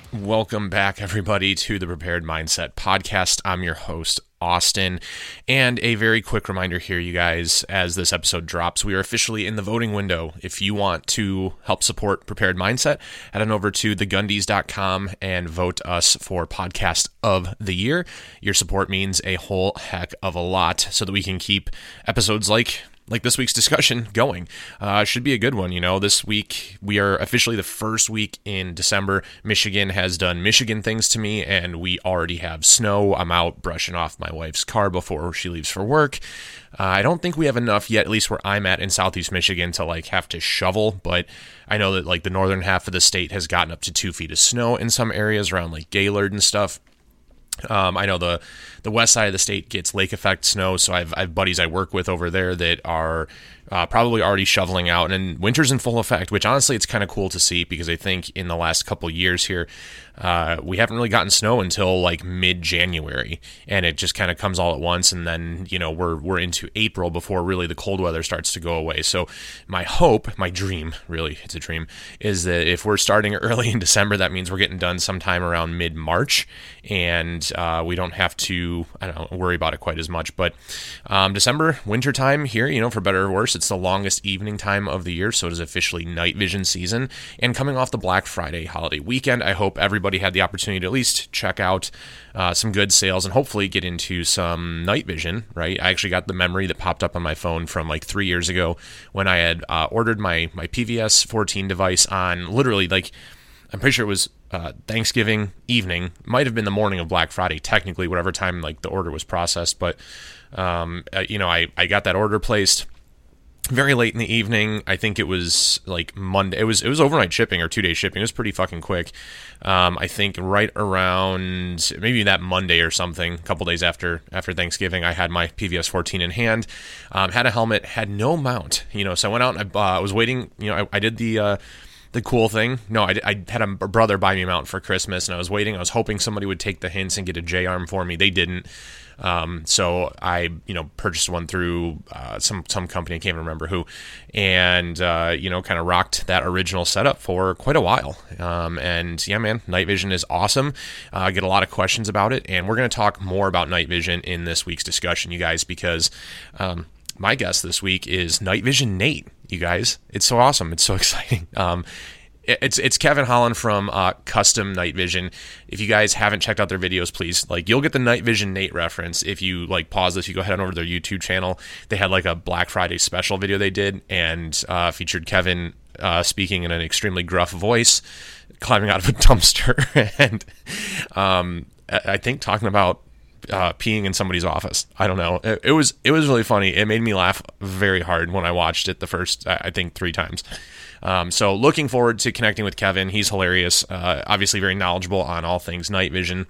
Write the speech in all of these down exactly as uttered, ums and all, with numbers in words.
Welcome back, everybody, to the Prepared Mindset Podcast. I'm your host, Austin, and a very quick reminder here, you guys, as this episode drops, we are officially in the voting window. If you want to help support Prepared Mindset, head on over to the gundys dot com and vote us for Podcast of the Year. Your support means a whole heck of a lot so that we can keep episodes like like this week's discussion going. Uh, should be a good one. You know, this week we are officially the first week in December. Michigan has done Michigan things to me, and we already have snow. I'm out brushing off my wife's car before she leaves for work. Uh, I don't think we have enough yet, at least where I'm at in Southeast Michigan, to like have to shovel, but I know that like the northern half of the state has gotten up to two feet of snow in some areas around like Gaylord and stuff. Um, I know the the west side of the state gets lake effect snow, so I've, I have buddies I work with over there that are uh, probably already shoveling out, and winter's in full effect, which honestly it's kind of cool to see because I think in the last couple years here, uh, we haven't really gotten snow until like mid-January, and it just kind of comes all at once, and then, you know, we're we're into April before really the cold weather starts to go away. So my hope, my dream, really, it's a dream, is that if we're starting early in December, that means we're getting done sometime around mid-March, and uh, we don't have to, I don't know, worry about it quite as much. But um, December, winter time here, you know, for better or worse, it's the longest evening time of the year, so it is officially night vision season. And coming off the Black Friday holiday weekend, I hope everybody had the opportunity to at least check out uh, some good sales and hopefully get into some night vision, right? I actually got the memory that popped up on my phone from like three years ago when I had uh, ordered my, my P V S fourteen device on literally like, I'm pretty sure it was uh, Thanksgiving evening, might have been the morning of Black Friday, technically, whatever time like the order was processed. But, um, uh, you know, I, I got that order placed very late in the evening. I think it was like Monday. It was it was overnight shipping or two day shipping. It was pretty fucking quick. Um, I think right around maybe that Monday or something, a couple days after after Thanksgiving, I had my P V S fourteen in hand. Um, had a helmet, had no mount. You know, so I went out and I uh, was waiting. You know, I, I did the. Uh, The cool thing, no, I, I had a brother buy me a mount for Christmas, and I was waiting. I was hoping somebody would take the hints and get a J-arm for me. They didn't. Um, so I, you know, purchased one through uh, some some company, I can't even remember who, and, uh, you know, kind of rocked that original setup for quite a while. Um, and yeah, man, night vision is awesome. Uh, I get a lot of questions about it, and we're going to talk more about night vision in this week's discussion, you guys, because um, my guest this week is Night Vision Nate. You guys, it's so awesome. It's so exciting. Um, it's it's Kevin Holland from uh, Custom Night Vision. If you guys haven't checked out their videos, please, like, you'll get the Night Vision Nate reference if you like pause this. You go head on over to their YouTube channel. They had like a Black Friday special video they did, and uh, featured Kevin uh, speaking in an extremely gruff voice, climbing out of a dumpster, and um, I think talking about Uh, peeing in somebody's office. I don't know. It, it was it was really funny. It made me laugh very hard when I watched it the first, I think, three times. Um, so looking forward to connecting with Kevin. He's hilarious. Uh, obviously very knowledgeable on all things night vision.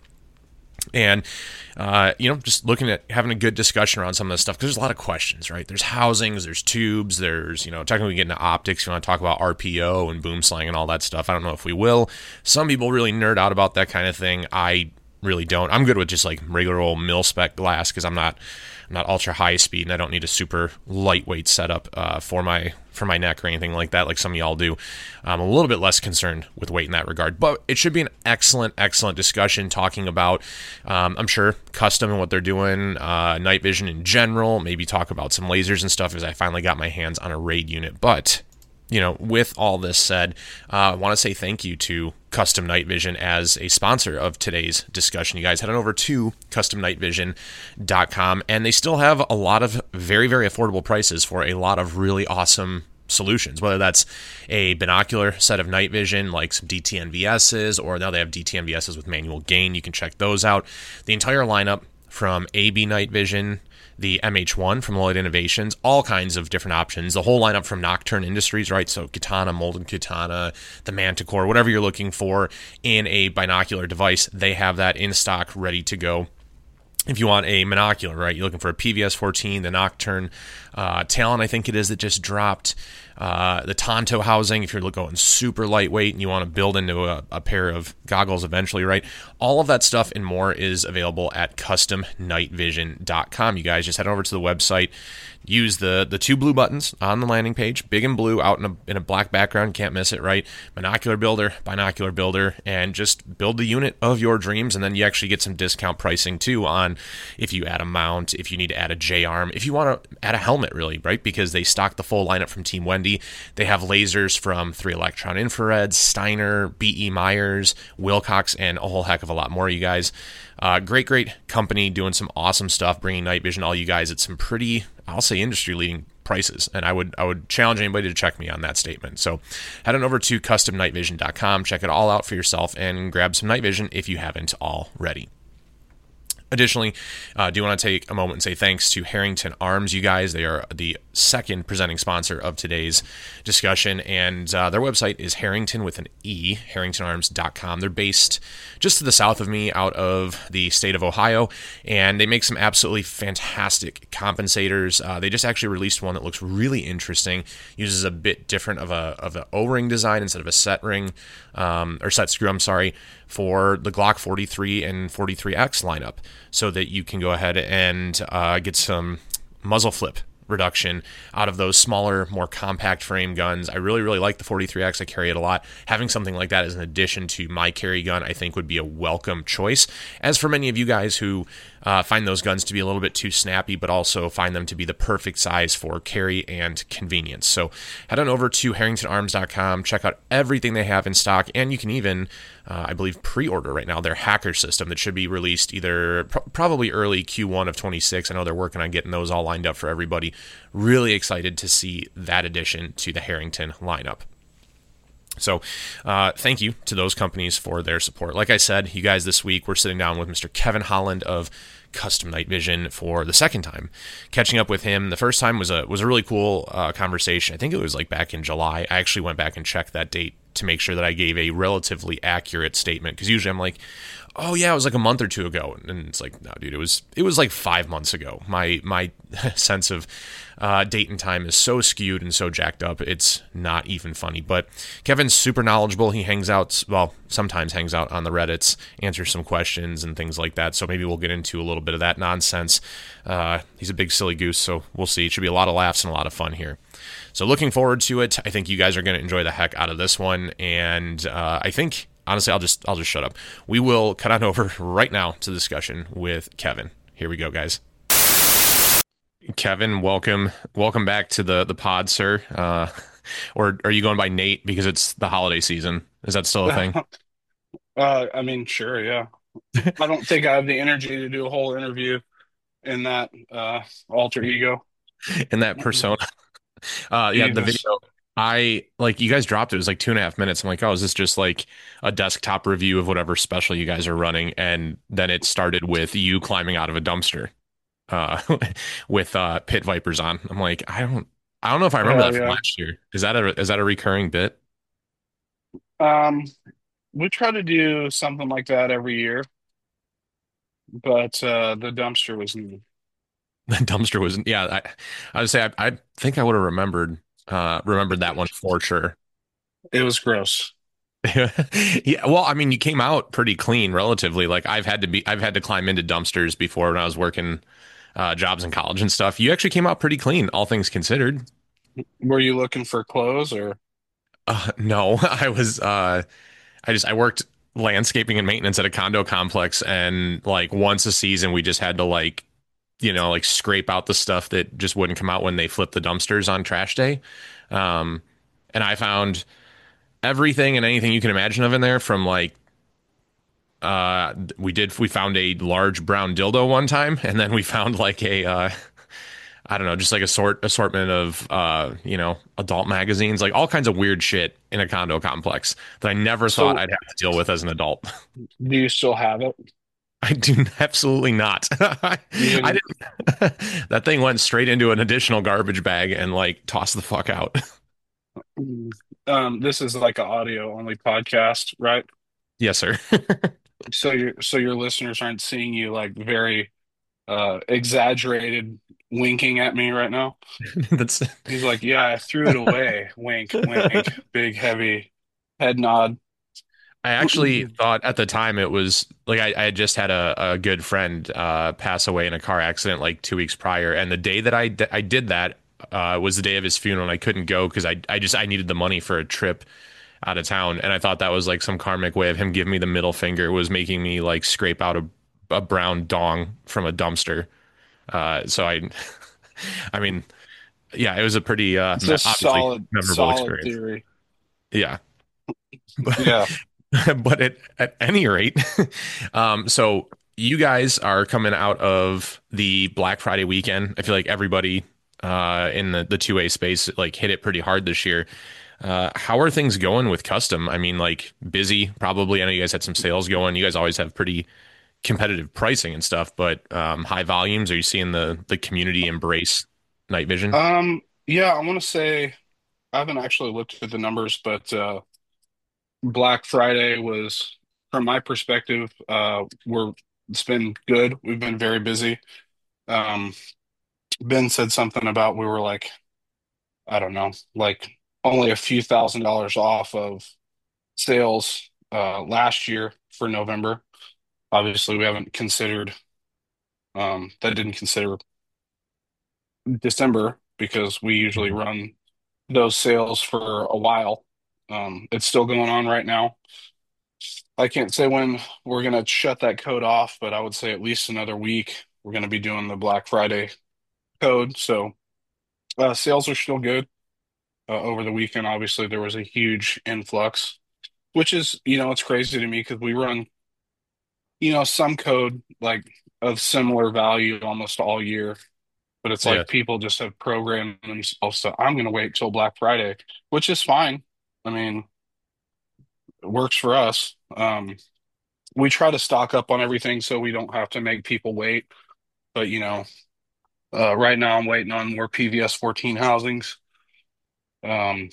And, uh, you know, just looking at having a good discussion around some of this stuff, because there's a lot of questions, right? There's housings, there's tubes, there's, you know, technically getting into optics. You want to talk about R P O and boom slang and all that stuff. I don't know if we will. Some people really nerd out about that kind of thing. I really don't. I'm good with just like regular old mil spec glass because I'm not I'm not ultra high speed, and I don't need a super lightweight setup uh, for my for my neck or anything like that, like some of y'all do. I'm a little bit less concerned with weight in that regard, but it should be an excellent, excellent discussion talking about, um, I'm sure, custom and what they're doing, uh, night vision in general, maybe talk about some lasers and stuff as I finally got my hands on a RAID unit. But you know, with all this said, uh, I want to say thank you to Custom Night Vision as a sponsor of today's discussion. You guys head on over to custom night vision dot com, and they still have a lot of very, very affordable prices for a lot of really awesome solutions, whether that's a binocular set of night vision, like some D T N V S's, or now they have D T N V S's with manual gain. You can check those out. The entire lineup from A B Night Vision, the M H one from Lloyd Innovations, all kinds of different options. The whole lineup from Nocturne Industries, right? So Katana, Molded Katana, the Manticore, whatever you're looking for in a binocular device, they have that in stock, ready to go. if you want a monocular, right? You're looking for a P V S fourteen, the Nocturne, uh, Talon, I think it is, that just dropped, uh, the Tonto housing, if you're going super lightweight and you want to build into a, a pair of goggles eventually, right? All of that stuff and more is available at custom night vision dot com. You guys just head over to the website, use the the two blue buttons on the landing page, big and blue out in a, in a black background, can't miss it, right? Monocular builder, binocular builder, and just build the unit of your dreams, and then you actually get some discount pricing too on if you add a mount, if you need to add a J-arm, if you want to add a helmet, really, right? Because they stock the full lineup from Team Wendy. They have lasers from three Electron Infrared, Steiner, B E. Myers, Wilcox, and a whole heck of a lot more, you guys. Uh, great, great company doing some awesome stuff, bringing night vision to all you guys at some pretty, I'll say, industry-leading prices. And I would I would challenge anybody to check me on that statement. So head on over to custom night vision dot com, check it all out for yourself, and grab some night vision if you haven't already. Additionally, I uh, do want to take a moment and say thanks to Harrington Arms, you guys. They are the second presenting sponsor of today's discussion, and uh, their website is Harrington with an E, harrington arms dot com. They're based just to the south of me out of the state of Ohio, and they make some absolutely fantastic compensators. Uh, they just actually released one that looks really interesting, uses a bit different of a of an O-ring design instead of a set ring, um, or set screw, I'm sorry, for the Glock forty-three and forty-three X lineup, so that you can go ahead and uh, get some muzzle flip reduction out of those smaller, more compact frame guns. I really, really like the forty-three X. I carry it a lot. Having something like that as an addition to my carry gun, I think would be a welcome choice. As for many of you guys who uh, find those guns to be a little bit too snappy, but also find them to be the perfect size for carry and convenience. So head on over to harrington arms dot com, check out everything they have in stock, and you can even, uh, I believe, pre-order right now their hacker system that should be released either pr- probably early Q one of twenty-six. I know they're working on getting those all lined up for everybody. Really excited to see that addition to the Harrington lineup. So uh, thank you to those companies for their support. Like I said, you guys, this week we're sitting down with Mister Kevin Holland of Custom Night Vision for the second time. Catching up with him, the first time was a was a really cool uh, conversation. I think it was like back in July. I actually went back and checked that date to make sure that I gave a relatively accurate statement, because usually I'm like, oh yeah, it was like a month or two ago, and it's like, no, dude, it was it was like five months ago. My my sense of uh, date and time is so skewed and so jacked up, it's not even funny. But Kevin's super knowledgeable. He hangs out, well, sometimes hangs out on the Reddits, answers some questions and things like that. So maybe we'll get into a little bit of that nonsense. Uh, he's a big silly goose, so we'll see. It should be a lot of laughs and a lot of fun here. So looking forward to it. I think you guys are going to enjoy the heck out of this one, and uh, I think. Honestly, I'll just I'll just shut up. We will cut on over right now to the discussion with Kevin. Here we go, guys. Kevin, welcome welcome back to the the pod, sir. Uh, or are you going by Nate because it's the holiday season? Is that still a thing? Uh, I mean, sure, yeah. I don't think I have the energy to do a whole interview in that uh alter ego. In that persona. Uh, yeah, the Jesus. video. I like you guys dropped it. It was like two and a half minutes. I'm like, oh, is this just like a desktop review of whatever special you guys are running? And then it started with you climbing out of a dumpster, uh, with uh, pit vipers on. I'm like, I don't, I don't know if I remember Hell that from yeah. last year. Is that a is that a recurring bit? Um, we try to do something like that every year, but uh the dumpster was new. The dumpster was, yeah. I, I would say I, I think I would have remembered, uh, remembered that one for sure. It was gross. Yeah, well, I mean, you came out pretty clean relatively. Like I've had to be, I've had to climb into dumpsters before when I was working uh, jobs in college and stuff. You actually came out pretty clean, all things considered. Were you looking for clothes or Uh, no, I was, uh, I just, I worked landscaping and maintenance at a condo complex, and like once a season, we just had to like, you know, like scrape out the stuff that just wouldn't come out when they flipped the dumpsters on trash day. Um, and I found everything and anything you can imagine of in there, from like uh we did we found a large brown dildo one time, and then we found like a uh I don't know, just like a sort assortment of uh you know adult magazines, like all kinds of weird shit in a condo complex that I never thought so I'd have to deal with as an adult. do you still have it? I do absolutely not. I You didn't didn't. That thing went straight into an additional garbage bag and like tossed the fuck out. um this is like an audio only podcast, right? Yes, sir. So your so your listeners aren't seeing you like very uh, exaggerated winking at me right now. That's He's like, "Yeah, I threw it away." Wink, wink, big heavy head nod. I actually thought at the time it was like I, I had just had a, a good friend uh, pass away in a car accident like two weeks prior, and the day that I, d- I did that uh, was the day of his funeral, and I couldn't go because I I just I needed the money for a trip out of town, and I thought that was like some karmic way of him giving me the middle finger, was making me like scrape out a, a brown dong from a dumpster. Uh, so I, I mean, yeah, it was a pretty uh, It's me- a obviously solid, memorable solid experience. theory. Yeah. But, Yeah. but at, at any rate, um, so you guys are coming out of the Black Friday weekend. I feel like everybody uh, in the, the two A space like hit it pretty hard this year. Uh, how are things going with custom? I mean, like busy probably. I know you guys had some sales going. You guys always have pretty competitive pricing and stuff, but um, high volumes. Are you seeing the the community embrace night vision? Um, yeah, I want to say I haven't actually looked at the numbers, but uh Black Friday was, from my perspective, uh we're it's been good. We've been very busy. Um, Ben said something about we were like, I don't know, like only a few thousand dollars off of sales uh last year for November. Obviously, we haven't considered um that didn't consider December because we usually run those sales for a while. Um, it's still going on right now. I can't say when we're going to shut that code off, but I would say at least another week. We're going to be doing the Black Friday code. So uh, sales are still good. Uh, over the weekend, obviously, there was a huge influx, which is, you know, it's crazy to me because we run, you know, some code like of similar value almost all year. But it's Yeah. like people just have programmed themselves to, I'm going to wait till Black Friday, which is fine. I mean, it works for us. Um, we try to stock up on everything so we don't have to make people wait. But you know, uh, right now I'm waiting on more P V S fourteen housings. Um,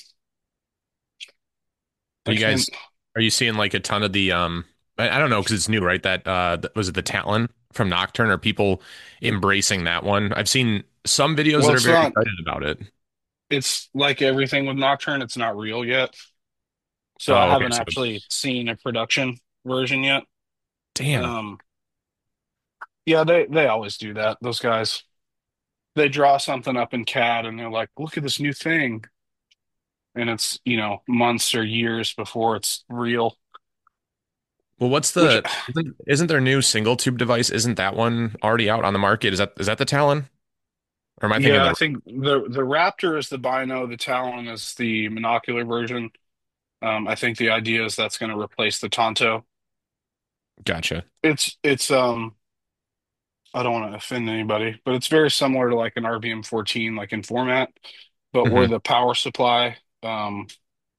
Are I you can't. guys are you seeing like a ton of the um I, I don't know because it's new, right? That uh th- was it the Talon from Nocturne? Are people embracing that one? I've seen some videos Well, that are it's very not. excited about it. It's like everything with Nocturne. It's not real yet, so I Oh, okay. haven't So actually seen a production version yet. damn. Um, yeah, they they always do that. Those guys, they draw something up in C A D and they're like, "Look at this new thing," and it's, you know, months or years before it's real. Well, what's Which, the isn't, isn't their new single tube device? Isn't that one already out on the market? Is that is that the Talon? Or am I thinking yeah, the I think the the Raptor is the Bino, the Talon is the monocular version. Um, I think the idea is that's going to replace the Tonto. gotcha. It's it's um I don't want to offend anybody, but it's very similar to like an R V M fourteen, like in format, but where Hmm. the power supply um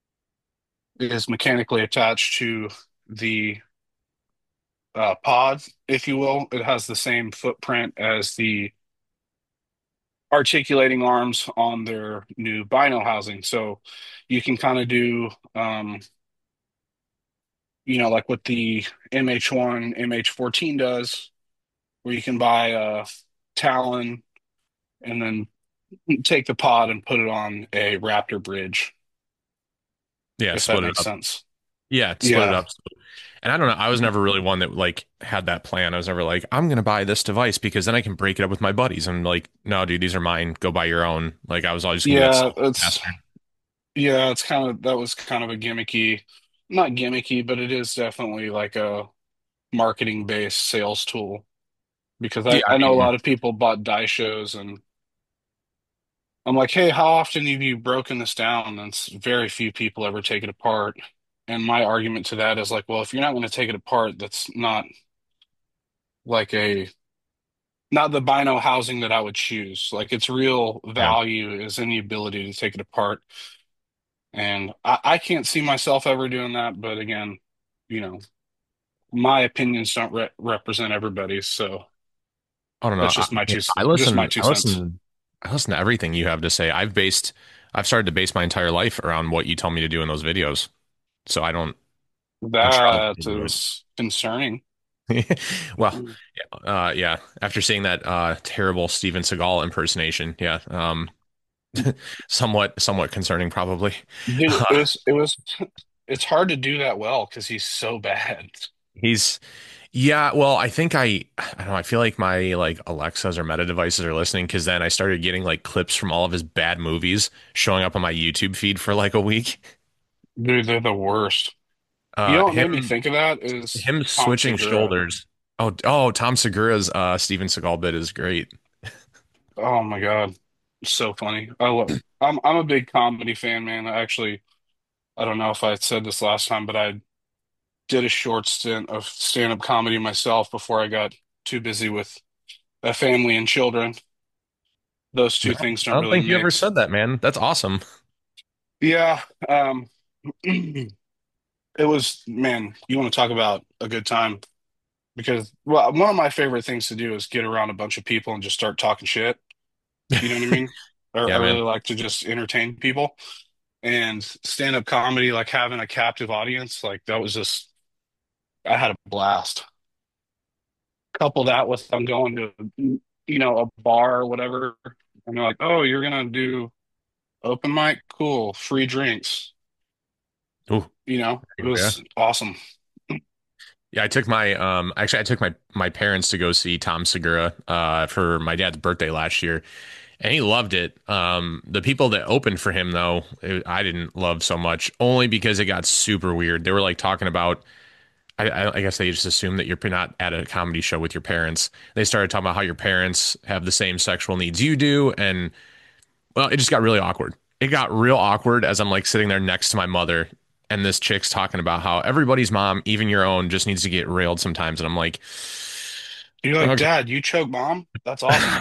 is mechanically attached to the uh, pod, if you will. It has the same footprint as the articulating arms on their new Bino housing. So you can kind of do, um, you know, like what the M H one, M H fourteen does, where you can buy a Talon and then take the pod and put it on a Raptor bridge, Yeah, if that split it makes up. sense. Yeah, split it Yeah. up. And I don't know. I was never really one that like had that plan. I was never like, I'm gonna buy this device because then I can break it up with my buddies. I'm like, no, dude, these are mine. Go buy your own. Like I was always gonna be that Yeah, selfish it's bastard. yeah, it's kind of that was kind of a gimmicky, not gimmicky, but it is definitely like a marketing based sales tool because Yeah, I, I I know a mean, lot of people bought die shows and I'm like, hey, how often have you broken this down? And it's very few people ever take it apart. And my argument to that is like, well, if you're not going to take it apart, that's not like a not the Bino housing that I would choose. Like its real yeah, value is in the ability to take it apart. And I, I can't see myself ever doing that. But again, you know, my opinions don't re represent everybody's. So I don't know. that's I, just my two, I just my listen. two I cents. listen. I listen to everything you have to say. I've based. I've started to base my entire life around what you tell me to do in those videos. So I don't. I'm sure I'll That do it. is concerning. Well, uh, yeah. After seeing that uh, terrible Steven Seagal impersonation, yeah, um, somewhat somewhat concerning, probably. Dude, it was it was it's hard to do that well because he's so bad. He's yeah, well, I think I I don't know, I feel like my like Alexas or Meta devices are listening because then I started getting like clips from all of his bad movies showing up on my YouTube feed for like a week. Dude, they're the worst. You Uh know what made me him think of that is him Tom switching Segura. shoulders. Oh, oh, Tom Segura's uh Steven Seagal bit is great. Oh my God. So funny. I love I'm I'm a big comedy fan, man. I actually I don't know if I said this last time, but I did a short stint of stand-up comedy myself before I got too busy with a family and children. Those No, two things I don't don't really think you ever mix. said that, man. That's awesome. Yeah, um it was, man, you want to talk about a good time because well, one of my favorite things to do is get around a bunch of people and just start talking shit. You know what I mean? I, I Yeah, man. really like to just entertain people. And stand-up comedy, like having a captive audience, like that was just I had a blast. Couple that with I'm going to, you know, a bar or whatever, and they're like, "Oh, you're gonna do open mic? Cool, free drinks." Ooh, You know, it yeah. was awesome. Yeah, I took my um actually I took my my parents to go see Tom Segura uh for my dad's birthday last year, and he loved it. Um the people that opened for him though, it, I didn't love so much only because it got super weird. They were like talking about I, I I guess they just assume that you're not at a comedy show with your parents. They started talking about how your parents have the same sexual needs you do, and well, it just got really awkward. It got real awkward as I'm like sitting there next to my mother, and this chick's talking about how everybody's mom, even your own, just needs to get railed sometimes. And I'm like, You're like, okay. "Dad, you choke mom? That's awesome."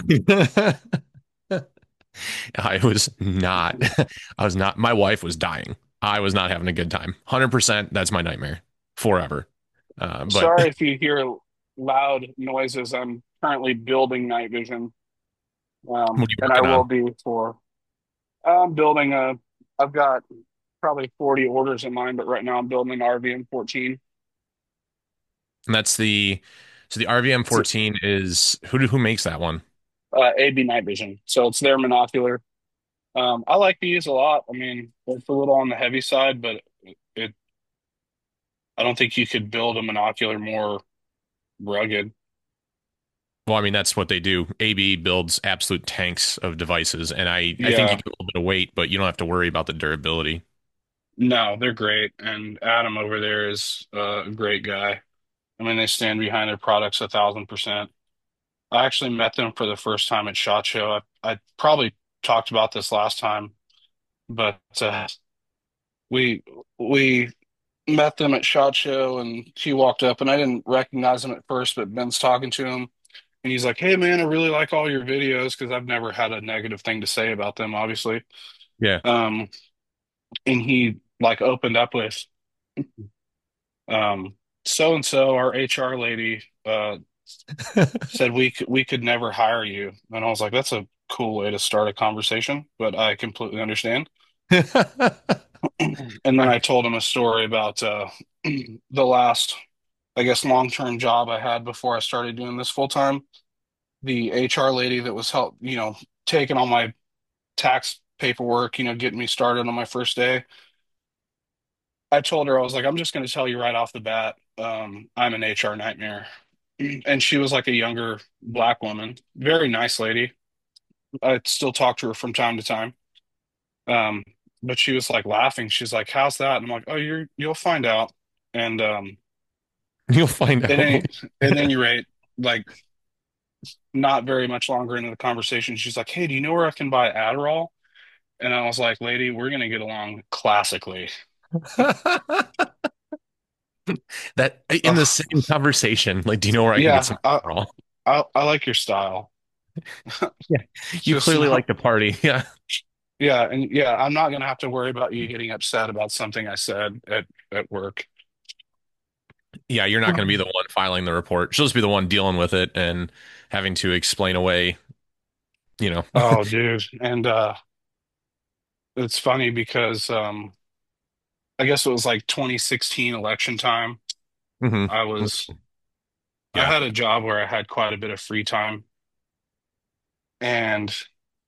I was not, I was not, my wife was dying. I was not having a good time. one hundred percent. That's my nightmare forever. Uh, but Sorry if you hear loud noises. I'm currently building night vision, what um, are you and I working will on? be for. I'm building a. I've got probably forty orders in mind, but right now I'm building an R V M fourteen. And that's the, so the R V M fourteen is, who, who makes that one? uh, A B night vision. So it's their monocular. Um, I like these a lot. I mean, it's a little on the heavy side, but it, I don't think you could build a monocular more rugged. Well, I mean, that's what they do. A B builds absolute tanks of devices, and I, I think you Yeah, get a little bit of weight, but you don't have to worry about the durability. no, they're great. And Adam over there is uh, a great guy. I mean, they stand behind their products a thousand percent. I actually met them for the first time at SHOT Show. I, I probably talked about this last time, but uh, we we met them at SHOT Show, and he walked up, and I didn't recognize him at first, but Ben's talking to him, and he's like, "Hey, man, I really like all your videos," because I've never had a negative thing to say about them, obviously. Yeah. Um, and he like opened up with, um, "So and so, our H R lady, uh, said we could we could never hire you," and I was like, "That's a cool way to start a conversation," but I completely understand. And then I Right. told him a story about uh, the last, I guess, long-term job I had before I started doing this full time. The H R lady that was help, you know, taking all my tax paperwork, you know, getting me started on my first day. I told her, I was like, I'm just going to tell you right off the bat, um, I'm an H R nightmare. And she was like a younger black woman, very nice lady. I still talk to her from time to time. Um, but she was like laughing. She's like, "How's that?" And I'm like, "Oh, you're you'll find out." And um, You'll find at out. any at any rate, like not very much longer into the conversation, she's like, "Hey, do you know where I can buy Adderall?" And I was like, "Lady, we're gonna get along classically." That in the Ugh. same conversation, like, do you know where I can get Yeah, some I, Adderall? I I like your style. Yeah. It's You just clearly not, like to party. Yeah. yeah, and yeah, I'm not gonna have to worry about you getting upset about something I said at at work. Yeah, you're not going to be the one filing the report. She'll just be the one dealing with it and having to explain away, you know. Oh, dude, and uh, it's funny because um, I guess it was like twenty sixteen election time. hmm I was I Yeah. had a job where I had quite a bit of free time, and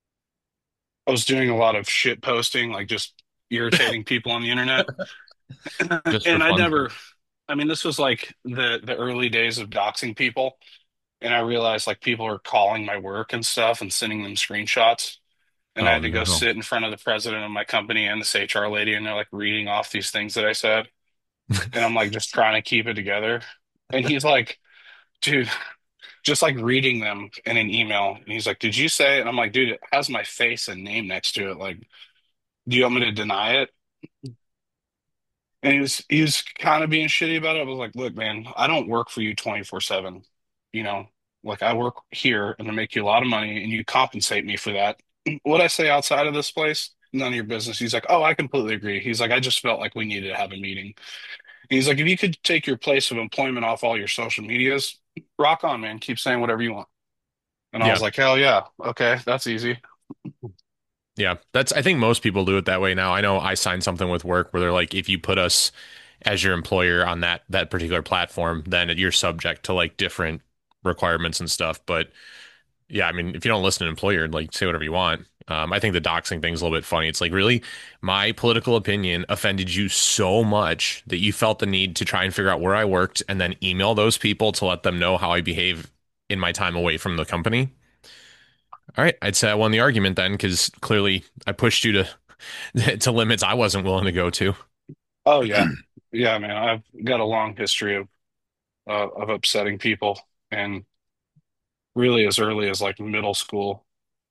I was doing a lot of shit posting, like just irritating people on the internet. Just for And I fun. never, I mean, this was like the the early days of doxing people, and I realized like people are calling my work and stuff and sending them screenshots. And I Oh had to go no. sit in front of the president of my company and this H R lady, and they're like reading off these things that I said. And I'm like just trying to keep it together. And he's like, dude, just like reading them in an email. And he's like, did you say it? And I'm like, dude, it has my face and name next to it. Like, do you want me to deny it? And he was he was kind of being shitty about it. I was like, look, man, I don't work for you twenty-four seven. You know, like I work here and I make you a lot of money and you compensate me for that. What I say outside of this place, none of your business. He's like, oh, I completely agree. He's like, I just felt like we needed to have a meeting. And he's like, if you could take your place of employment off all your social medias, rock on, man. Keep saying whatever you want. And I Yeah. was like, hell yeah. Okay, that's easy. Yeah. That's, I think most people do it that way now. I know I signed something with work where they're like, if you put us as your employer on that that particular platform, then you're subject to like different requirements and stuff. But yeah, I mean, if you don't listen to an employer, like say whatever you want. Um, I think the doxing thing's a little bit funny. It's like, really, my political opinion offended you so much that you felt the need to try and figure out where I worked and then email those people to let them know how I behave in my time away from the company. All right, I'd say I won the argument then because clearly I pushed you to to limits I wasn't willing to go to. Oh yeah. Yeah, man. I've got a long history of uh, of upsetting people. And really as early as like middle school.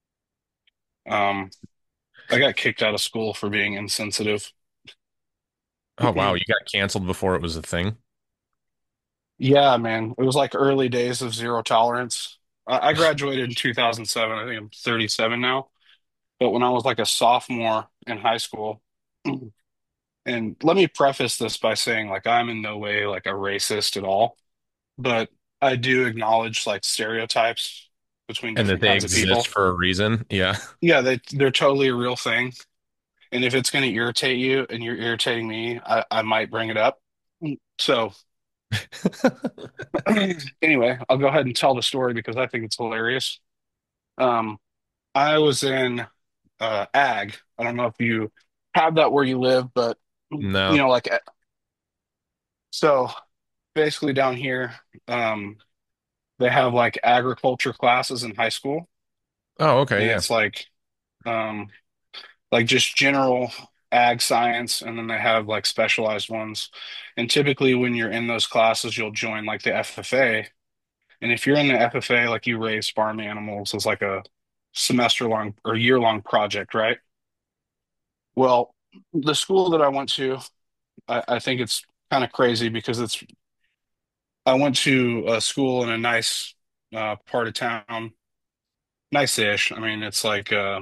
Um, I got kicked out of school for being insensitive. Oh wow, you got canceled before it was a thing. Yeah, man. It was like early days of zero tolerance. I I graduated in two thousand seven. I think I'm thirty-seven now. But when I was like a sophomore in high school, and let me preface this by saying like I'm in no way like a racist at all, but I do acknowledge like stereotypes between And that different they kinds of exist people. for a reason. Yeah. Yeah, they they're totally a real thing. And if it's going to irritate you and you're irritating me, I, I might bring it up. So anyway, I'll go ahead and tell the story because I think it's hilarious. Um, I was in uh, ag. I don't know if you have that where you live, but you No. know, like so basically down here, um, they have like agriculture classes in high school, Oh, okay, and yeah. it's like um, like just general ag science, and then they have like specialized ones. And typically, when you're in those classes, you'll join like the F F A. And if you're in the F F A, like you raise farm animals, it's like a semester long or year long project, right? Well, the school that I went to, I, I think it's kind of crazy because it's I went to a school in a nice uh, part of town, nice-ish. I mean, it's like uh,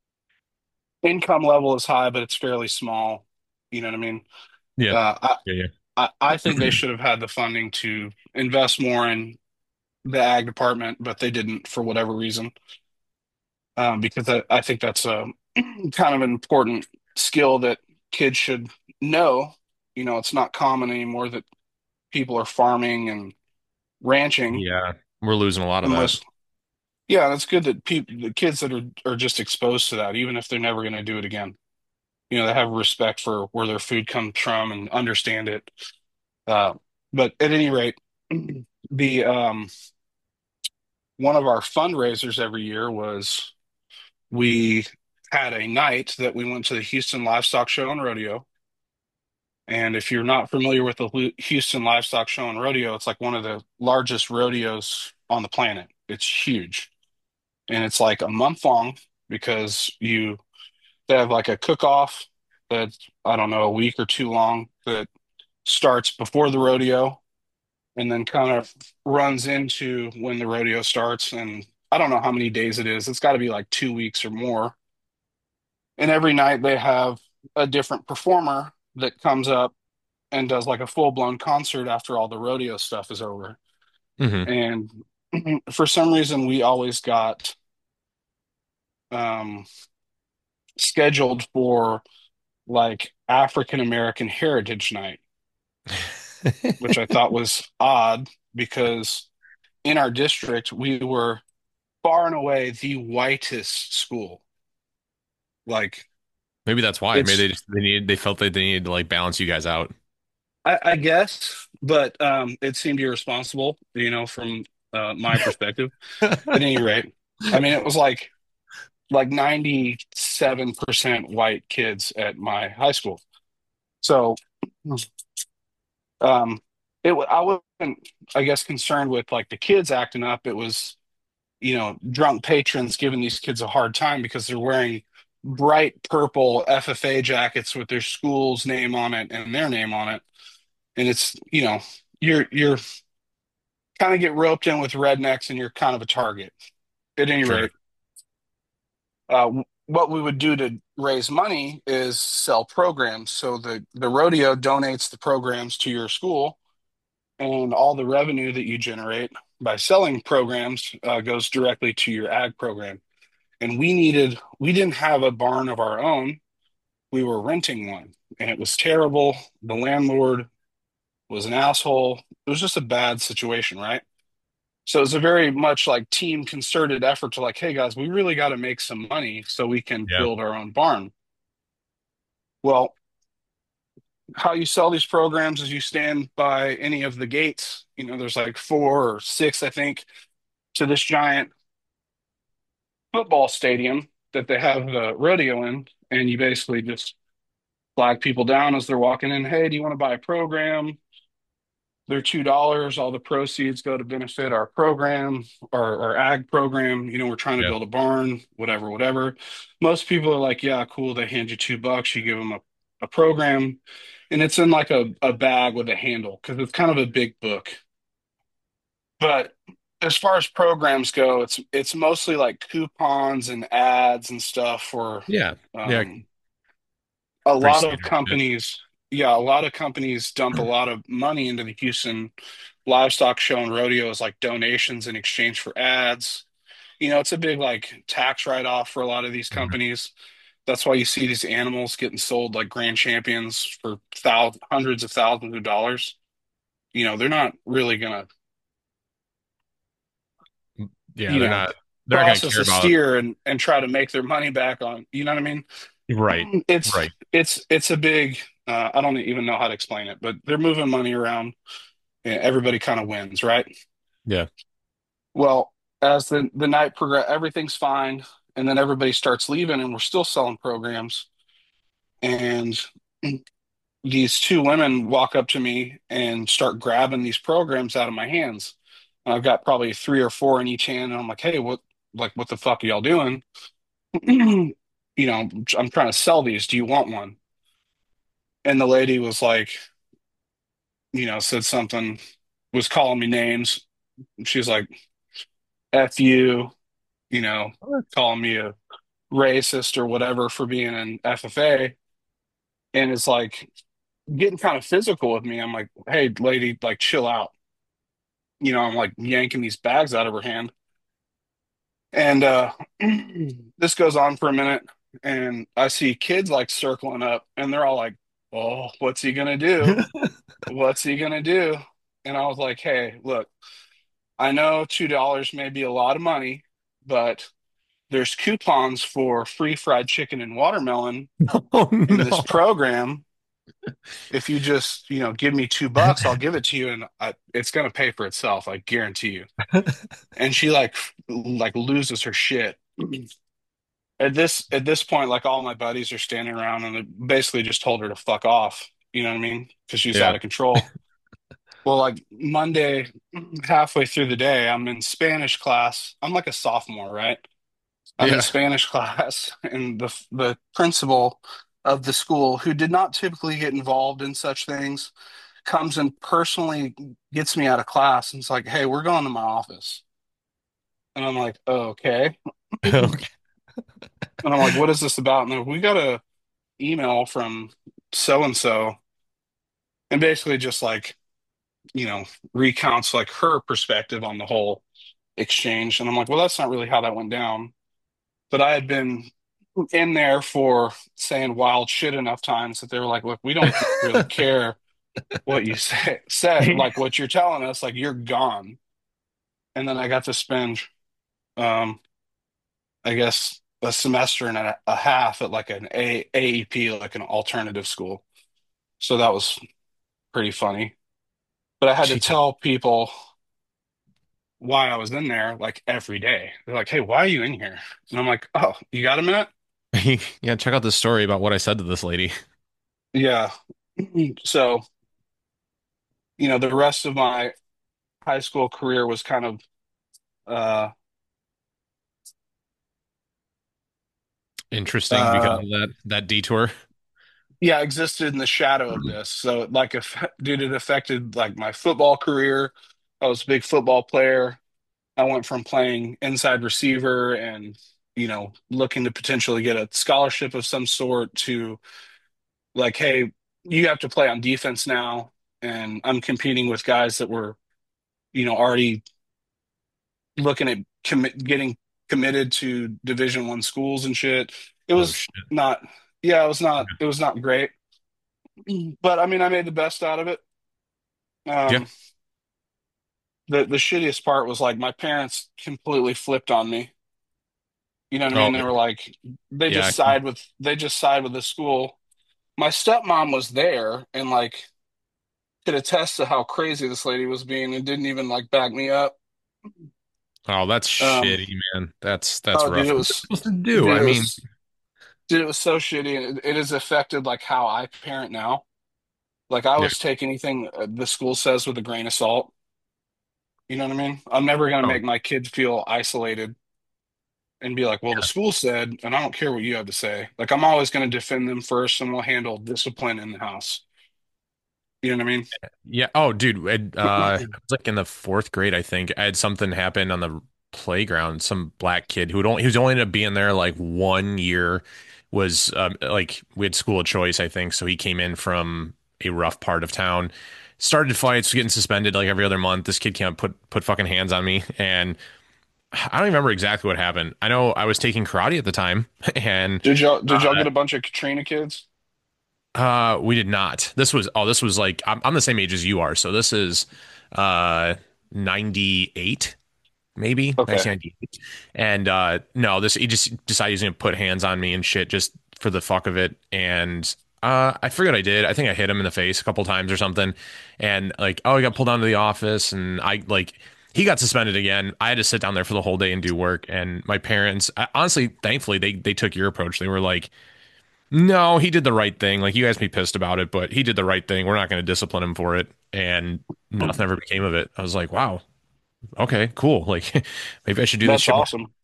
income level is high, but it's fairly small. You know what I mean? Yeah. Uh, I, Yeah, I I think they should have had the funding to invest more in the ag department, but they didn't for whatever reason. Um, because I, I think that's a kind of an important skill that kids should know. You know, it's not common anymore that people are farming and ranching yeah. We're losing a lot of that. unless, yeah, and it's good that people, the kids that are are just exposed to that, even if they're never going to do it again. You know, they have respect for where their food comes from and understand it. Uh, but at any rate, the um, one of our fundraisers every year was we had a night that we went to the Houston Livestock Show and Rodeo. And if you're not familiar with the Lu- Houston Livestock Show and Rodeo, it's like one of the largest rodeos on the planet. It's huge. And it's like a month long because you they have like a cook-off that's, I don't know, a week or two long that starts before the rodeo and then kind of runs into when the rodeo starts. And I don't know how many days it is. It's got to be like two weeks or more. And every night they have a different performer that comes up and does like a full-blown concert after all the rodeo stuff is over. Hmm. And for some reason, we always got um, scheduled for like African American Heritage Night, which I thought was odd because in our district, we were far and away the whitest school. Like Maybe that's why. Maybe it's, they just they needed they felt that they needed to like balance you guys out. I, I guess, but um, it seemed irresponsible, you know, from uh, my perspective. At any rate, I mean, it was like like ninety-seven percent white kids at my high school. So, um, it wa- I wasn't, I guess, concerned with like the kids acting up. It was, you know, drunk patrons giving these kids a hard time because they're wearing bright purple F F A jackets with their school's name on it and their name on it. And it's, you know, you're you're kind of get roped in with rednecks and you're kind of a target. At any Sure. rate, uh, what we would do to raise money is sell programs. So the the rodeo donates the programs to your school, and all the revenue that you generate by selling programs uh, goes directly to your ag program. And we needed, we didn't have a barn of our own. We were renting one, and it was terrible. The landlord was an asshole. It was just a bad situation, right? So it's a very much like team concerted effort to like, hey guys, we really got to make some money so we can Yeah. build our own barn. Well, how you sell these programs is you stand by any of the gates. You know, there's like four or six, I think, to this giant football stadium that they have the rodeo in, and you basically just flag people down as they're walking in. Hey, do you want to buy a program? They're two dollars. All the proceeds go to benefit our program, our, our ag program. You know, we're trying to Yeah. build a barn, whatever, whatever. Most people are like, yeah, cool. They hand you two bucks. You give them a, a program, and it's in like a, a bag with a handle because it's kind of a big book. But as far as programs go, it's it's mostly like coupons and ads and stuff for Yeah. Yeah. um, a Pretty lot of standard shit. companies. Yeah, a lot of companies dump a lot of money into the Houston Livestock Show and rodeo as like donations in exchange for ads. You know, it's a big like tax write-off for a lot of these Mhm. companies. That's why you see these animals getting sold like grand champions for thousands, hundreds of thousands of dollars. You know, they're not really gonna, Yeah, you they're know, not they're not going to process care a about steer and and try to make their money back on. You know what I mean? right. It's Right. it's it's a big. Uh, I don't even know how to explain it, but they're moving money around, and everybody kind of wins, right? Yeah. Well, as the the night progress, everything's fine, and then everybody starts leaving, and we're still selling programs. And these two women walk up to me and start grabbing these programs out of my hands. And I've got probably three or four in each hand, and I'm like, "Hey, what like what the fuck are y'all doing?" You know, I'm trying to sell these. Do you want one? And the lady was like, you know, said something, was calling me names. She was like, F you, you know, calling me a racist or whatever for being an F F A. And it's like getting kind of physical with me. I'm like, hey, lady, like chill out. You know, I'm like yanking these bags out of her hand. And uh this goes on for a minute. And I see kids like circling up and they're all like, oh, what's he gonna do? What's he gonna do? And I was like, hey, look, I know two dollars may be a lot of money, but there's coupons for free fried chicken and watermelon Oh in this no. program. If you just, you know, give me two bucks, I'll give it to you, and I, it's gonna pay for itself, I guarantee you. And she like like loses her shit. At this at this point, like all my buddies are standing around and they basically just told her to fuck off. You know what I mean? Because she's Yeah. out of control. Well, like Monday, halfway through the day, I'm in Spanish class. I'm like a sophomore, right? I'm in Yeah. Spanish class, and the the principal of the school, who did not typically get involved in such things, comes and personally gets me out of class and it's like, "Hey, we're going to my office." And I'm like, oh, "Okay." Okay. And I'm like, "What is this about?" And they're, we got a email from so and so, and basically just like, you know, recounts like her perspective on the whole exchange. And I'm like, "Well, that's not really how that went down." But I had been in there for saying wild shit enough times that they were like, "Look, we don't really care what you say, said, like what you're telling us, like you're gone." and then I got to spend, um, I guess, a semester and a, a half at like an a AEP, like an alternative school. So that was pretty funny. But I had to Jeez. tell people why I was in there like every day. They're like, "Hey, why are you in here?" And I'm like, "Oh, you got a minute?" Yeah, check out this story about what I said to this lady. Yeah. So, you know, the rest of my high school career was kind of uh Interesting because uh of that that detour. yeah, existed in the shadow of this. So like if dude, it affected like my football career. I was a big football player. I went from playing inside receiver and, you know, looking to potentially get a scholarship of some sort to like, hey, you have to play on defense now. And I'm competing with guys that were, you know, already looking at commit getting committed to Division One schools and shit. It Oh was shit. not, yeah, it was not, it was not great. But I mean, I made the best out of it. Yeah. Um, the the shittiest part was like my parents completely flipped on me. You know what I Oh mean? They were like, they yeah. just side with, they just side with the school. My stepmom was there and like could attest to how crazy this lady was being and didn't even like back me up. Oh, that's Um, shitty, man. That's that's oh, dude, rough. it What are you was, supposed to dude, do? I it mean, was, dude, it was so shitty, and it, it has affected like how I parent now. Like I yeah. always take anything uh, the school says with a grain of salt. You know what I mean? I'm never gonna Oh, make my kid feel isolated and be like, well, the school said, and I don't care what you have to say. Like I'm always gonna defend them first, and we'll handle discipline in the house. You know what I mean? yeah. Oh, dude, it, uh, I was like in the fourth grade, I think. I had something happen on the playground. Some black kid who would only he was only ended up being there like one year. Was um, like we had school of choice, I think. So he came in from a rough part of town, started fights, was getting suspended like every other month. This kid can't put put fucking hands on me, and I don't even remember exactly what happened. I know I was taking karate at the time, and Did y'all did y'all uh, get a bunch of Katrina kids? uh, we did not. This was oh, this was like I'm, I'm the same age as you are, so this is uh ninety-eight, maybe Okay. nineteen ninety-eight. And uh, no, this he just decided he was gonna put hands on me and shit just for the fuck of it, and. Uh, I forget what I did. I think I hit him in the face a couple times or something. And like, oh, he got pulled down to the office and I like he got suspended again. I had to sit down there for the whole day and do work. And my parents, I, honestly, thankfully, they they took your approach. They were like, no, he did the right thing. Like you guys be pissed about it, but he did the right thing. We're not going to discipline him for it. And nothing ever became of it. I was like, wow, okay, cool. Like maybe I should do this That's shit more. awesome.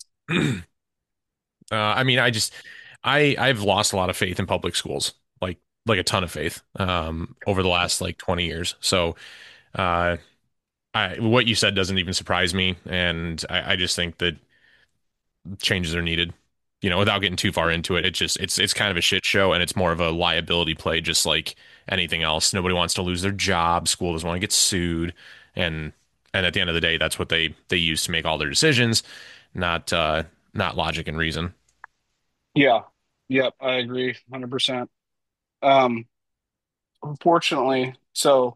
Uh, I mean, I just I I've lost a lot of faith in public schools, like like a ton of faith, um, over the last like twenty years. So, uh, I what you said doesn't even surprise me, and I, I just think that changes are needed. You know, without getting too far into it, it's just it's it's kind of a shit show, and it's more of a liability play, just like anything else. Nobody wants to lose their job. School doesn't want to get sued, and and at the end of the day, that's what they they use to make all their decisions, not uh, not logic and reason. Yeah. Yep, I agree one hundred percent. Um, unfortunately, so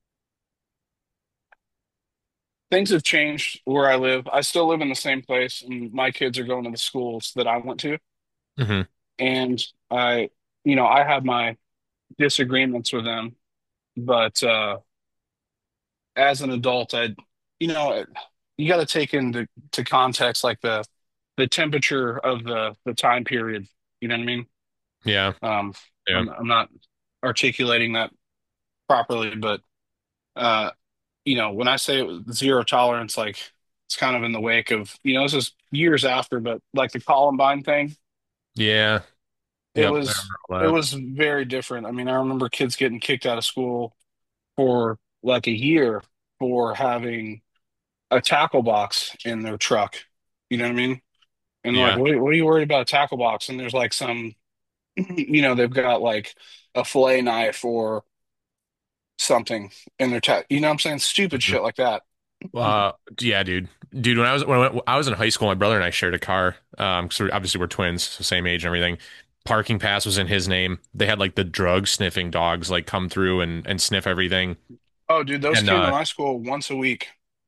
things have changed where I live. I still live in the same place, and my kids are going to the schools that I went to. Hmm. And I, you know, I have my disagreements with them, but uh, as an adult, I, you know, you got to take into to context like the the temperature of the the time period. You know what I mean? Yeah, Um, yeah. I'm I'm not articulating that properly, but uh, you know, when I say it was zero tolerance, like it's kind of in the wake of, you know, this is years after, but like the Columbine thing, Yeah. it Yep. I was remember all it that. was very different. I mean, I remember kids getting kicked out of school for like a year for having a tackle box in their truck. You know what I mean? And like, Yeah. what, what are you worried about a tackle box? And there's like some, you know, they've got like a fillet knife or something in their tack. You know what I'm saying? Stupid Mhm. shit like that. Uh, yeah, dude. Dude, when I was when I, went, I was in high school, my brother and I shared a car. Um, so obviously we're twins, so same age and everything. Parking pass was in his name. They had like the drug sniffing dogs like come through and and sniff everything. Oh, dude, those And came to uh, my school once a week.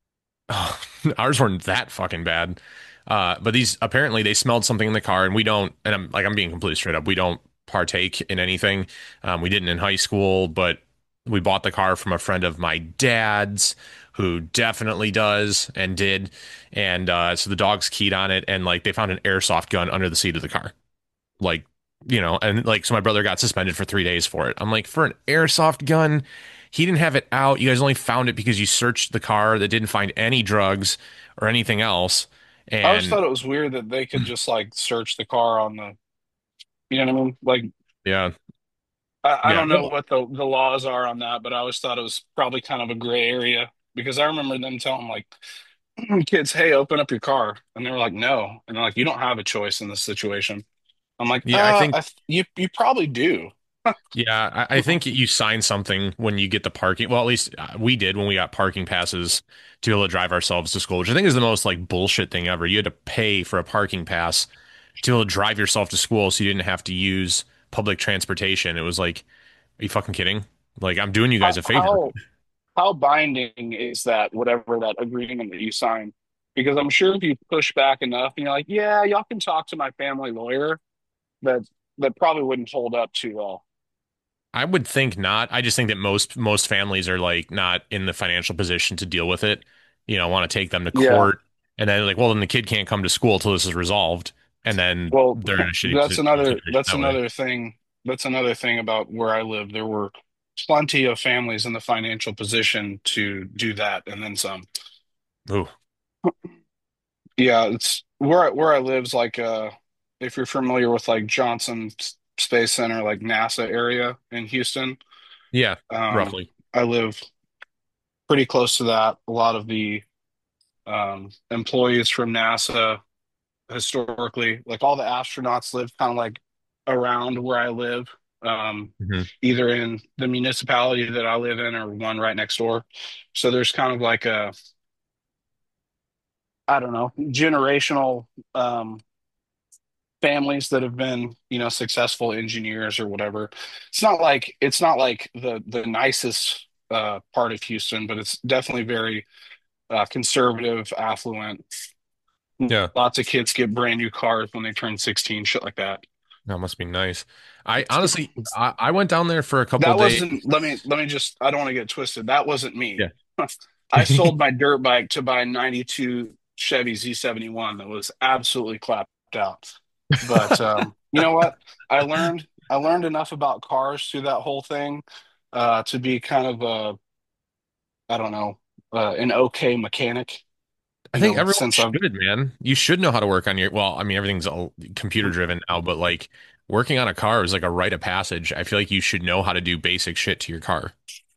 Oh, ours weren't that fucking bad. Uh, but these apparently they smelled something in the car, and we don't. And I'm like I'm being completely straight up. We don't partake in anything. Um, we didn't in high school, but we bought the car from a friend of my dad's who definitely does and did. And uh, so the dogs keyed on it, and like they found an airsoft gun under the seat of the car. Like, you know, and like so my brother got suspended for three days for it. I'm like, for an airsoft gun, he didn't have it out. You guys only found it because you searched the car that didn't find any drugs or anything else. I always And thought it was weird that they could just like search the car on the, you know what I mean? Like, yeah, I, I yeah, don't know well, what the, the laws are on that, but I always thought it was probably kind of a gray area because I remember them telling like kids, hey, open up your car. And they were like, no. And they're like, you don't have a choice in this situation. I'm like, yeah, I uh, think I, you, you probably do. yeah, I, I think you sign something when you get the parking. Well, at least uh, we did when we got parking passes to be able to drive ourselves to school, which I think is the most like bullshit thing ever. You had to pay for a parking pass to be able to drive yourself to school so you didn't have to use public transportation. It was like, are you fucking kidding? Like, I'm doing you guys How, a favor. how how binding is that, whatever that agreement that you sign? Because I'm sure if you push back enough and you're like, yeah, y'all can talk to my family lawyer, that that probably wouldn't hold up too well. I would think not. I just think that most most families are like not in the financial position to deal with it. You know, want to take them to Yeah. court, and then like, well, then the kid can't come to school till this is resolved, and then Well, they're in a shitty that's posi- another situation that's that way. another thing. That's another thing about where I live. There were plenty of families in the financial position to do that and then some. Ooh, Yeah, it's where where I live's like uh if you're familiar with like Johnson S- Space Center, like NASA area in Houston. yeah, Um, roughly. I live pretty close to that. A lot of the um, employees from NASA historically, like all the astronauts live kind of like around where I live, um, Hmm. either in the municipality that I live in or one right next door. So there's kind of like a, I don't know, generational um, families that have been, you know, successful engineers or whatever. It's not like it's not like the the nicest uh, part of Houston, but it's definitely very uh, conservative, affluent. Yeah, Lots of kids get brand new cars when they turn sixteen, shit like that. that must be nice. I honestly, I, I went down there for a couple That days. wasn't, let me, let me just, I don't want to get twisted. That wasn't me. Yeah. I sold my dirt bike to buy a ninety-two Chevy Z seventy-one that was absolutely clapped out. But um, you know what? I learned, I learned enough about cars through that whole thing uh, to be kind of a, I don't know, uh, an okay mechanic, I you think know, everyone since I've, should, man. You should know how to work on your, well, I mean, everything's all computer driven now, but like working on a car is like a rite of passage. I feel like you should know how to do basic shit to your car.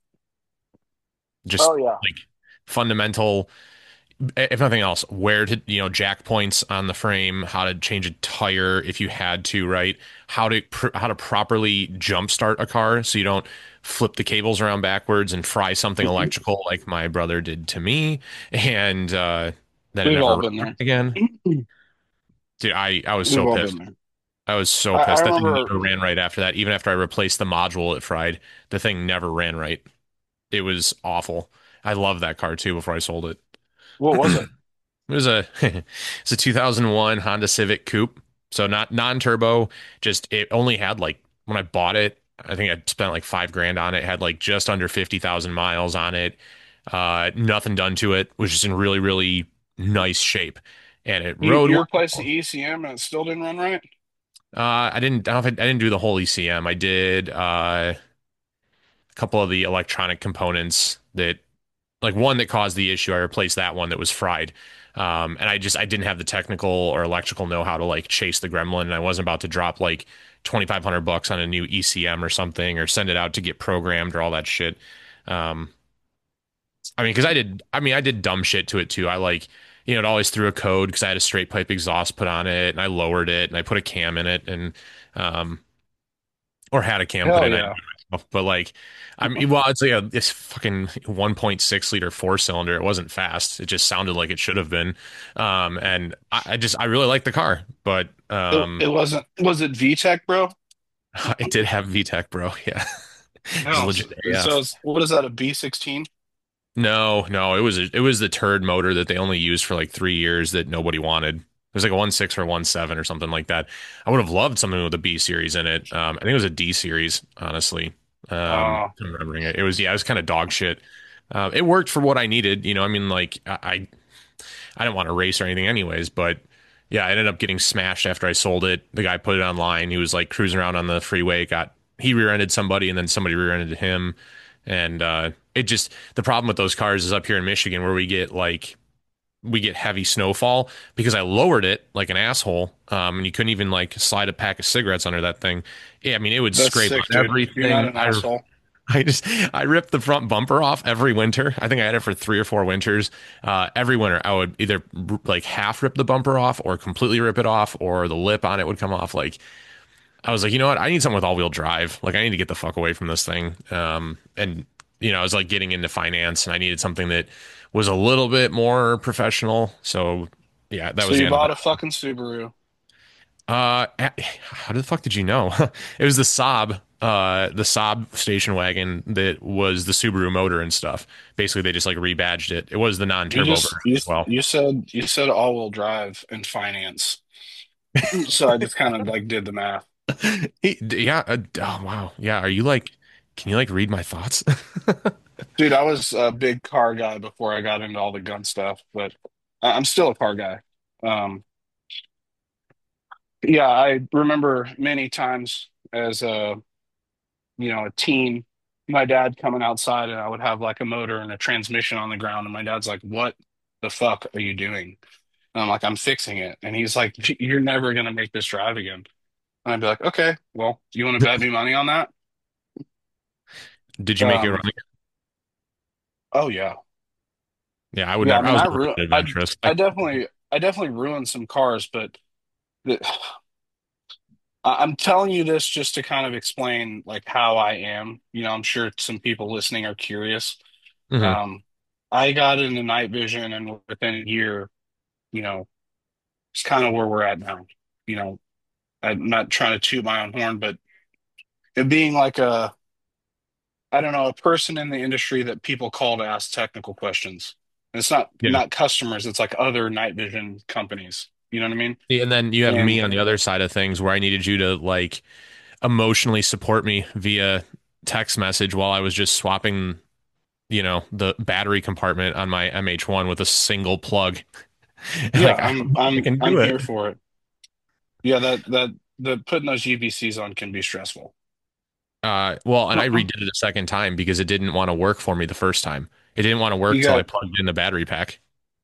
Just oh yeah. like fundamental, if nothing else, where to, you know, jack points on the frame, how to change a tire if you had to, right? How to pr how to properly jumpstart a car so you don't flip the cables around backwards and fry something electrical like my brother did to me, and uh, then it We've never all ran been there. again. Dude, I I was We've so all been pissed. there. I was so I, I pissed. That thing remember, never ran right after that. Even after I replaced the module it fried, the thing never ran right. It was awful. I loved that car too before I sold it. what was it? It was a it's a two thousand one Honda Civic Coupe. So not non-turbo, just it only had like when I bought it, I think I spent like five grand on it. It had like just under fifty thousand miles on it. Uh, nothing done to it. Was just in really, really nice shape. And it You rode you replaced the well. E C M and it still didn't run right? Uh, I didn't, I don't know if I, I didn't do the whole E C M. I did uh, a couple of the electronic components that like one that caused the issue. I replaced that one that was fried. Um, and I just I didn't have the technical or electrical know-how to like chase the gremlin, and I wasn't about to drop like twenty-five hundred bucks on a new E C M or something, or send it out to get programmed or all that shit. Um, I mean, because I did, I mean, I did dumb shit to it too. I like, you know, it always threw a code because I had a straight pipe exhaust put on it, and I lowered it, and I put a cam in it, and um, or had a cam put Hell in it yeah. myself. But like, I mean, well, it's like a this fucking one point six liter four cylinder. It wasn't fast. It just sounded like it should have been. Um, and I, I just I really like the car, but It, um, it wasn't, was it VTEC, bro? it did have V TEC, bro. Yeah, it's No. legit So A F. it's, what is that, a B sixteen? No, no, it was a, it was the turd motor that they only used for like three years that nobody wanted. It was like a one six or one seven or something like that. I would have loved something with a B series in it. Um, I think it was a D series, honestly. Um, Uh, I'm remembering it. It was, yeah, it was kind of dog shit. Uh, it worked for what I needed. You know, I mean, like I, I didn't want to race or anything anyways, but yeah, I ended up getting smashed after I sold it. The guy put it online. He was like cruising around on the freeway, got he rear-ended somebody and then somebody rear-ended him. And uh it just the problem with those cars is up here in Michigan where we get like we get heavy snowfall because I lowered it like an asshole. Um, and you couldn't even like slide a pack of cigarettes under that thing. Yeah, I mean it would that's scrape sick, on dude. You're not everything. an I asshole. I just I ripped the front bumper off every winter. I think I had it for three or four winters. Uh, every winter, I would either like half rip the bumper off or completely rip it off, or the lip on it would come off. Like I was like, you know what? I need something with all wheel drive. Like I need to get the fuck away from this thing. Um, and you know, I was like getting into finance, and I needed something that was a little bit more professional. So yeah, that So was the you end of bought that. a fucking Subaru. Uh, how the fuck did you know? It was the Saab, uh, the Saab station wagon that was the Subaru motor and stuff. Basically, they just like rebadged it. It was the You non-turbo just version you as well. you said you said all-wheel drive and finance. So I just kind of like did the math. He- Yeah. Uh, oh wow. Yeah. Are you like? Can you like read my thoughts? Dude, I was a big car guy before I got into all the gun stuff, but I- I'm still a car guy. Um, yeah, I remember many times as a, you know, a teen, my dad coming outside and I would have like a motor and a transmission on the ground, and my dad's like, "What the fuck are you doing?" And I'm like, "I'm fixing it." And he's like, "You're never gonna make this drive again." And I'd be like, "Okay, well, you want to bet me money on that?" Did you make it Um, running? oh yeah. Yeah, I would Yeah, I never. I mean, was I never ru that I adventurous. I, I definitely I definitely ruined some cars, but the, I- I'm telling you this just to kind of explain like how I am. You know, I'm sure some people listening are curious. Mhm. Um, I got into night vision, and within a year, you know, it's kind of where we're at now. You know, I'm not trying to toot my own horn, but it being like a, I don't know, a person in the industry that people call to ask technical questions. And it's not Yeah. not customers, it's like other night vision companies. You know what I mean? And then you have me And on the other side of things where I needed you to like emotionally support me via text message while I was just swapping, you know, the battery compartment on my M H one with a single plug. yeah, Like, I I'm don't know if I I'm can I'm do it. here for it. Yeah, that that the putting those U V Cs on can be stressful. Uh, well, and I redid it a second time because it didn't want to work for me the first time. It didn't want to work You till I got plugged in the battery pack.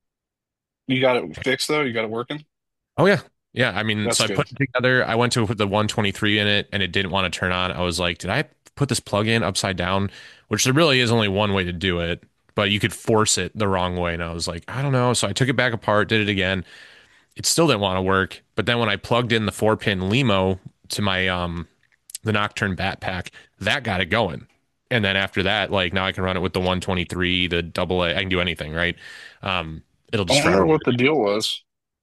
you got it fixed though? You got it working? Oh yeah. Yeah, I mean, so That's I put good. it together. I went to put the one twenty-three in it and it didn't want to turn on. I was like, did I put this plug in upside down? Which there really is only one way to do it, but you could force it the wrong way. And I was like, I don't know. So I took it back apart, did it again. It still didn't want to work. But then when I plugged in the four pin Limo to my um the Nocturne Bat Pack, that got it going. And then after that, like now I can run it with the one twenty-three, the double A. I can do anything, right? Um, it'll I just forever. wonder what the deal was.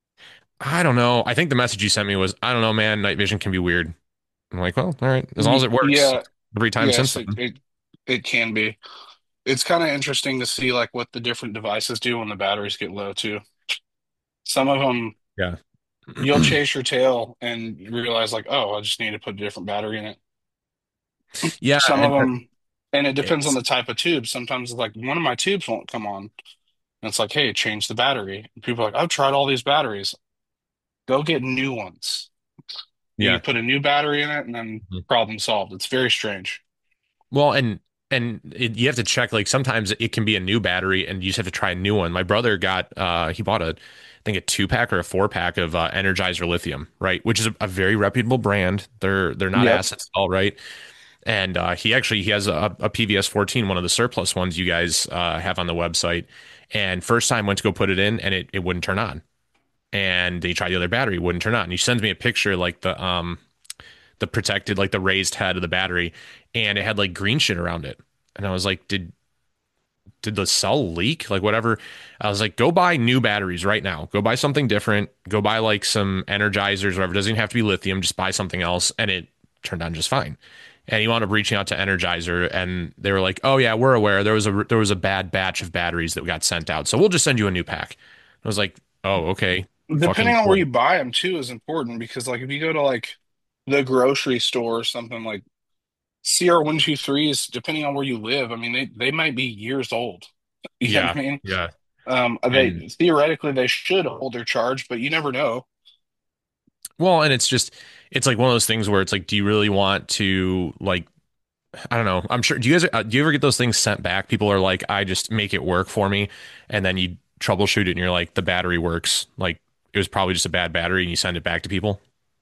I don't know. I think the message you sent me was, I don't know, man. Night vision can be weird. I'm like, well, all right, as long as Y- it works. Yeah, Every time since yes, it then. it, it can be. It's kind of interesting to see like what the different devices do when the batteries get low too. Some of them Yeah. you'll chase your tail and you realize like, oh, I just need to put a different battery in it. Yeah, Some of and uh, them, and it depends on it's the type of tube. Sometimes it's like one of my tubes won't come on. And it's like, hey, change the battery. And people are like, I've tried all these batteries. Go get new ones. And you yeah. put a new battery in it and then problem solved. It's very strange. Well, and and it, you have to check. Like sometimes it can be a new battery, and you just have to try a new one. My brother got uh he bought a I think a two pack or a four pack of uh, Energizer Lithium, right? Which is a, a very reputable brand. They're they're not Yep. assets at all, right? And uh, he actually he has a, a P V S fourteen, one of the surplus ones you guys uh, have on the website. And first time went to go put it in, and it, it wouldn't turn on. And they tried the other battery, wouldn't turn on. And he sends me a picture like the um the protected like the raised head of the battery, and it had like green shit around it. And I was like, did did the cell leak? Like whatever. I was like, go buy new batteries right now. Go buy something different. Go buy like some energizers, or whatever. It doesn't even have to be lithium. Just buy something else, and it turned on just fine. and he wound up reaching out to Energizer, and they were like, "Oh yeah, we're aware there was a there was a bad batch of batteries that got sent out, so we'll just send you a new pack." I was like, "Oh, okay, Depending fucking on where cool." you buy them too is important because like if you go to like the grocery store or something like C R one twenty-threes, depending on where you live, I mean they they might be years old. You know Yeah, what I mean? yeah, Um, they and theoretically they should hold their charge, but you never know. well, and it's just it's like one of those things where it's like, do you really want to like I don't know. I'm sure. Do you guys uh, do you ever get those things sent back? People are like, I just make it work for me, and then you troubleshoot it, and you're like, the battery works. Like it was probably just a bad battery, and you send it back to people.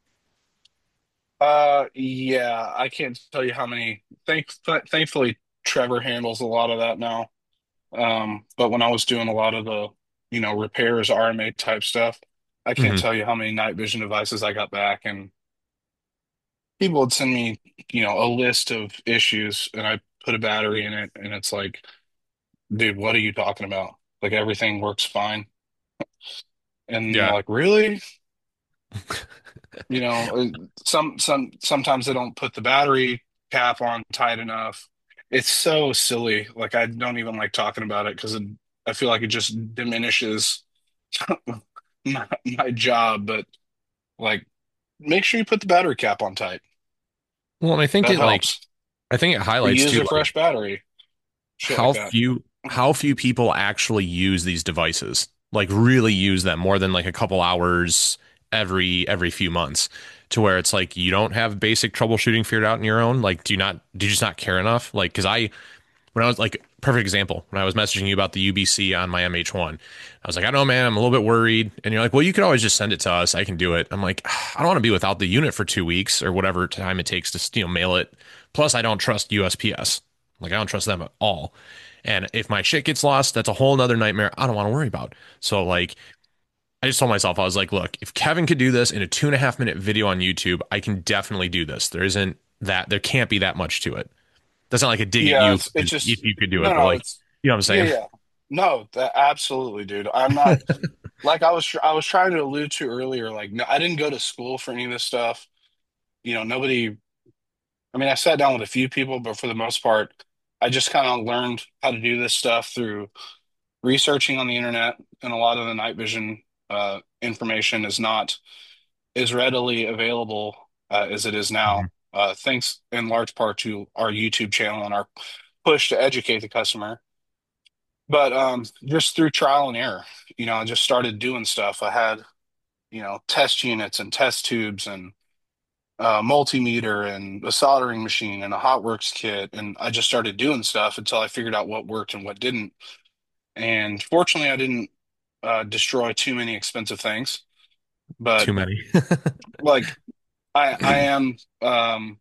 Uh, yeah, I can't tell you how many. Thank, th thankfully, Trevor handles a lot of that now. Um, but when I was doing a lot of the, you know, repairs, R M A type stuff, I can't Hmm. tell you how many night vision devices I got back, and people would send me, you know, a list of issues, and I put a battery in it, and it's like, dude, what are you talking about? Like everything works fine, and they're Yeah. like, really? You know, uh, some some sometimes they don't put the battery cap on tight enough. It's so silly. Like I don't even like talking about it because I feel like it just diminishes my, my job. But like, make sure you put the battery cap on tight. Well, and I think That it like helps. I think it highlights Reuse too a like fresh battery, shit like how that. few how few people actually use these devices. Like really use them more than like a couple hours every every few months. To where it's like you don't have basic troubleshooting figured out in your own. Like, do you not do you just not care enough? Like, because I when I was like perfect example when I was messaging you about the U B C on my M H one, I was like, I don't know, man, I'm a little bit worried, and you're like, well, you could always just send it to us. I can do it. I'm like, I don't want to be without the unit for two weeks or whatever time it takes to you know mail it. Plus, I don't trust U S P S. Like, I don't trust them at all. And if my shit gets lost, that's a whole nother nightmare I don't want to worry about. So like, I just told myself, I was like, look, if Kevin could do this in a two and a half minute video on YouTube, I can definitely do this. There isn't that, there can't be that much to it. That's not like a dig at Yeah, you it's it's if just you could do it, no, but no, like, it's you know what I'm yeah, saying? yeah. No, that, absolutely, dude. I'm not like I was tr- I was trying to allude to earlier. Like, no, I didn't go to school for any of this stuff. You know, nobody. I mean, I sat down with a few people, but for the most part, I just kind of learned how to do this stuff through researching on the internet, and a lot of the night vision uh, information is not as readily available uh, as it is now. Mhm. Uh, thanks in large part to our YouTube channel and our push to educate the customer. But um, just through trial and error, you know, I just started doing stuff. I had, you know, test units and test tubes and a multimeter and a soldering machine and a Hotworks kit. And I just started doing stuff until I figured out what worked and what didn't. And fortunately, I didn't uh, destroy too many expensive things. But Too many. like, I, I am, um,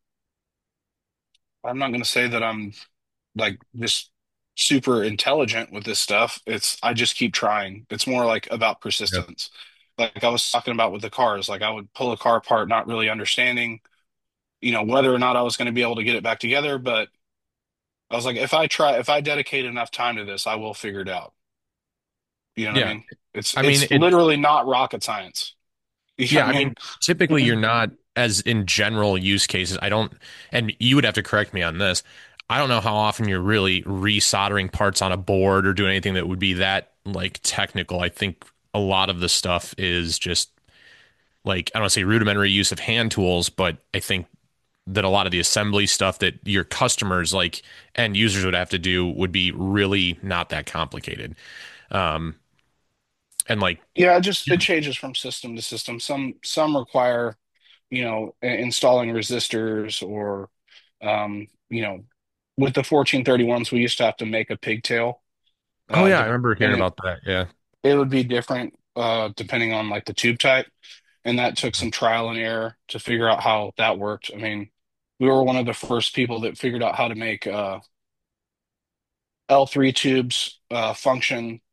I'm not going to say that I'm like just super intelligent with this stuff. It's I just keep trying. It's more like about Yep. persistence. Like I was talking about with the cars, like I would pull a car apart, not really understanding, you know, whether or not I was going to be able to get it back together. But I was like, if I try, if I dedicate enough time to this, I will figure it out. You know what I Yeah. mean? It's I mean, it's it, literally not rocket science. You know yeah, what I I mean, mean? typically you're not as in general use cases. I don't, and you would have to correct me on this. I don't know how often you're really resoldering parts on a board or doing anything that would be that like technical. I think a lot of the stuff is just like, I don't want to say rudimentary use of hand tools, but I think that a lot of the assembly stuff that your customers like end users would have to do would be really not that complicated. Um, and like, Yeah, it just it changes from system to system. Some some require, you know, i- installing resistors or, um, you know, with the fourteen thirty-ones, we used to have to make a pigtail, oh uh, yeah, I de- remember and hearing it, about that. Yeah. it would be different uh, depending on like the tube type, and that took some trial and error to figure out how that worked. I mean, we were one of the first people that figured out how to make uh, L three tubes uh, function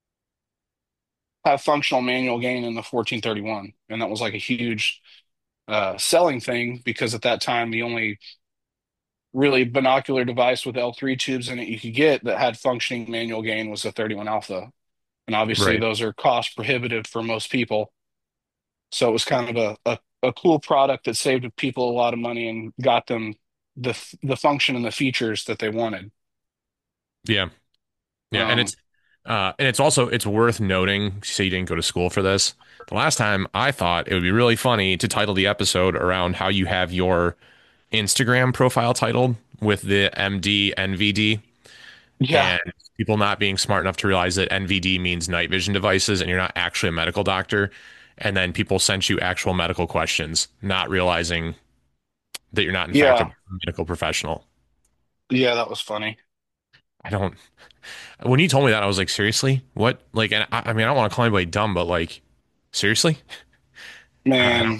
have functional manual gain in the fourteen thirty-one, and that was like a huge uh, selling thing because at that time the only really binocular device with L three tubes in it you could get that had functioning manual gain was the thirty-one Alpha. And obviously Right. those are cost prohibitive for most people. So it was kind of a, a, a cool product that saved people a lot of money and got them the the function and the features that they wanted. Yeah. Yeah, and Um, it's uh and it's also it's worth noting, so you didn't go to school for this. The last time I thought it would be really funny to title the episode around how you have your Instagram profile titled with the M D N V D yeah, and people not being smart enough to realize that N V D means night vision devices and you're not actually a medical doctor. And then people sent you actual medical questions, not realizing that you're not in fact a yeah, medical professional. yeah, that was funny. I don't When you told me that, I was like, seriously? What? Like, and I, I mean, I don't want to call anybody dumb, but like, seriously? I don't. Man,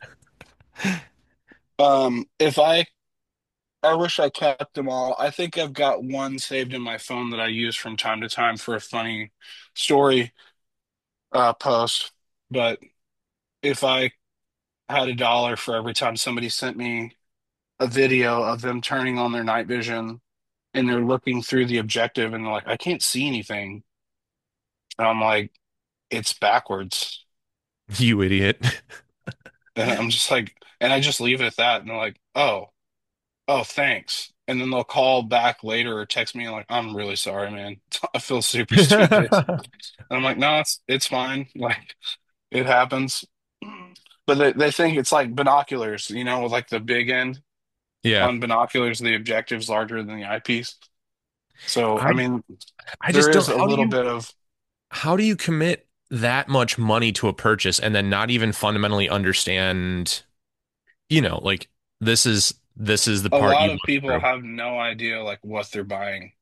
um, if I I wish I kept them all. I think I've got one saved in my phone that I use from time to time for a funny story uh, post. But if I had a dollar for every time somebody sent me a video of them turning on their night vision and they're looking through the objective and they're like, I can't see anything. And I'm like, it's backwards. You idiot. And I'm just like, and I just leave it at that. And they're like, oh, oh, thanks. And then they'll call back later or text me and like, I'm really sorry, man. I feel super stupid. And I'm like, no, it's it's fine. Like it happens. But they, they think it's like binoculars, you know, with like the big end Yeah. on binoculars, the objective's larger than the eyepiece. So, I I mean, I there just don't. is a How do little you bit of how do you commit that much money to a purchase and then not even fundamentally understand, you know, like this is this is the a part lot you of look people through. have no idea like what they're buying.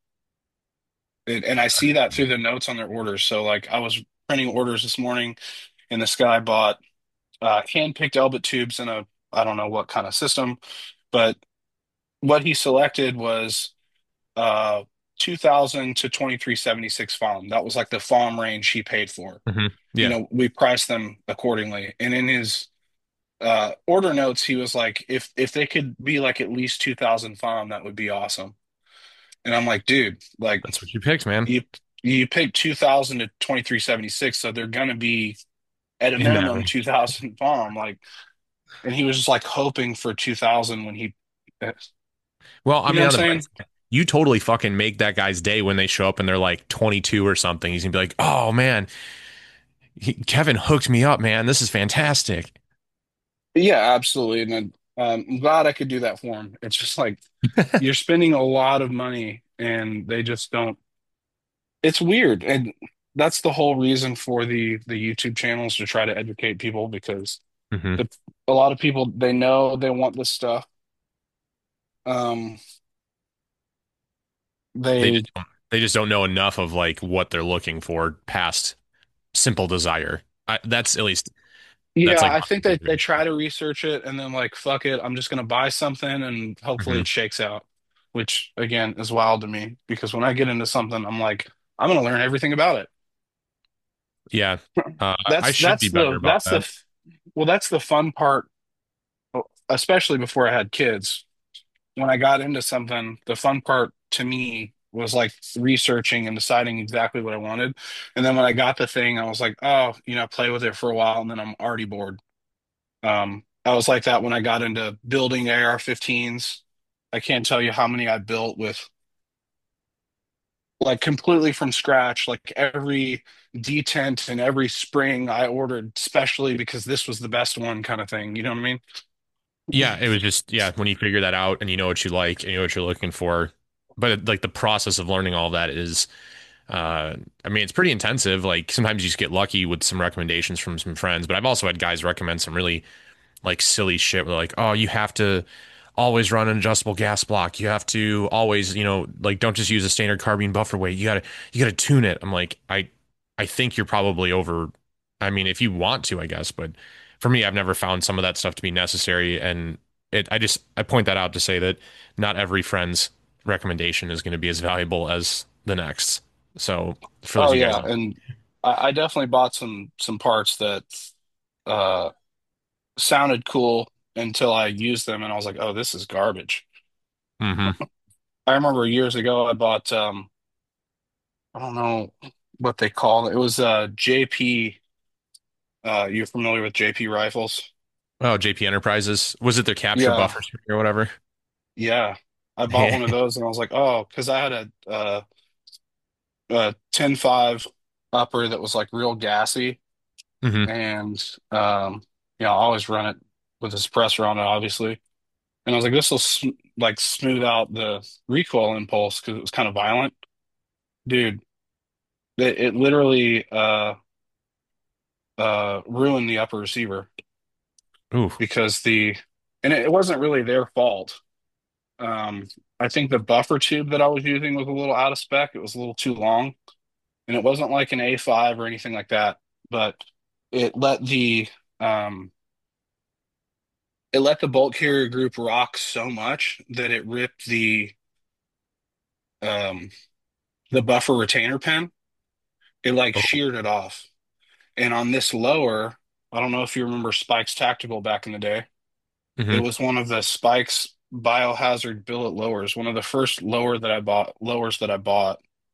And, and I see that through the notes on their orders. So like I was printing orders this morning and this guy bought uh hand-picked Elbit tubes in a I don't know what kind of system, but what he selected was uh two thousand to twenty-three seventy-six farm. That was like the farm range he paid for. Hmm. You Yeah. know, we priced them accordingly. And in his uh order notes, he was like, if if they could be like at least two thousand farm, that would be awesome. And I'm like, dude, like That's what you picked, man. you you picked two thousand to twenty-three seventy-six, so they're gonna be at a In that minimum range. two thousand farm. Like, and he was just like hoping for two thousand when he, you Well, I know mean, what I'm on the bright saying? side, you totally fucking make that guy's day when they show up and they're like twenty-two or something. He's gonna be like, "Oh man, he, Kevin hooked me up, man. This is fantastic." Yeah, absolutely. And then um, I'm glad I could do that for him. It's just like you're spending a lot of money and they just don't. It's weird, and that's the whole reason for the the YouTube channels to try to educate people because Hmm. the, a lot of people they know they want this stuff. Um, They they just don't, they just don't know enough of like what they're looking for past simple desire. I, that's at least that's Yeah, like I my think they they observation. try to research it and then like fuck it, I'm just gonna buy something and hopefully Hmm. it shakes out, which again is wild to me because when I get into something, I'm like, I'm gonna learn everything about it. Yeah, uh, I That's should be that's better the about that's that. the well, that's the fun part, especially before I had kids. When I got into something, the fun part to me was like researching and deciding exactly what I wanted. And then when I got the thing, I was like, oh, you know, play with it for a while and then I'm already bored. Um, I was like that when I got into building A R fifteens. I can't tell you how many I built with like completely from scratch, like every detent and every spring I ordered specially because this was the best one kind of thing. You know what I mean? Yeah, it was just yeah when you figure that out and you know what you like and you know what you're looking for, but it, like the process of learning all that is Uh, I mean, it's pretty intensive. Like sometimes you just get lucky with some recommendations from some friends, but I've also had guys recommend some really like silly shit. Where like, oh, you have to always run an adjustable gas block. You have to always, you know, like don't just use a standard carbine buffer weight. You gotta, you gotta tune it. I'm like, I, I think you're probably over. I mean, if you want to, I guess, but for me, I've never found some of that stuff to be necessary. And it, I just, I point that out to say that not every friend's recommendation is going to be as valuable as the next. So for those Oh of you guys, yeah, and I, I definitely bought some some parts that uh sounded cool until I used them, and I was like, oh, this is garbage. mm-hmm. I remember years ago I bought um I don't know what they call it. It was uh J P. Uh, you're familiar with J P rifles? Oh, J P Enterprises, was it their capture Yeah, buffer or whatever? Yeah, I bought Yeah. one of those and I was like, oh, because I had a, uh, a ten five upper that was like real gassy. Hmm. And, um, you know, I always run it with a suppressor on it, obviously. And I was like, this will sm like smooth out the recoil impulse because it was kind of violent. Dude, it, it literally uh, uh, ruined the upper receiver Ooh. because the, and it, it wasn't really their fault. Um, I think the buffer tube that I was using was a little out of spec. It was a little too long, and it wasn't like an A five or anything like that, but it let the um, it let the bolt carrier group rock so much that it ripped the um, the buffer retainer pin. It like Oh. sheared it off. And on this lower, I don't know if you remember Spike's Tactical back in the day. It Hmm. was one of the Spike's biohazard billet lowers, one of the first lower that I bought lowers that I bought.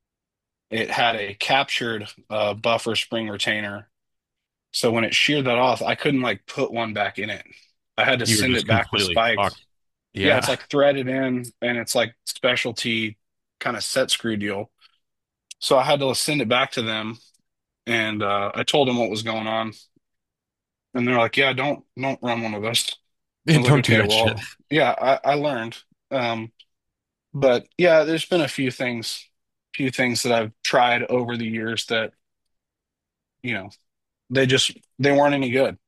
It had a captured uh, buffer spring retainer. So when it sheared that off, I couldn't like put one back in it. I had to You were send just it back to completely Spike. fucked. Yeah, it's Yeah. like threaded in and it's like specialty kind of set screw deal. So I had to send it back to them and uh, I told them what was going on. And they're like, yeah, don't don't run one of those. I was like, Don't do okay, that shit. well, yeah, I, I learned. Um, but yeah, there's been a few things, few things that I've tried over the years that, you know, they just they weren't any good.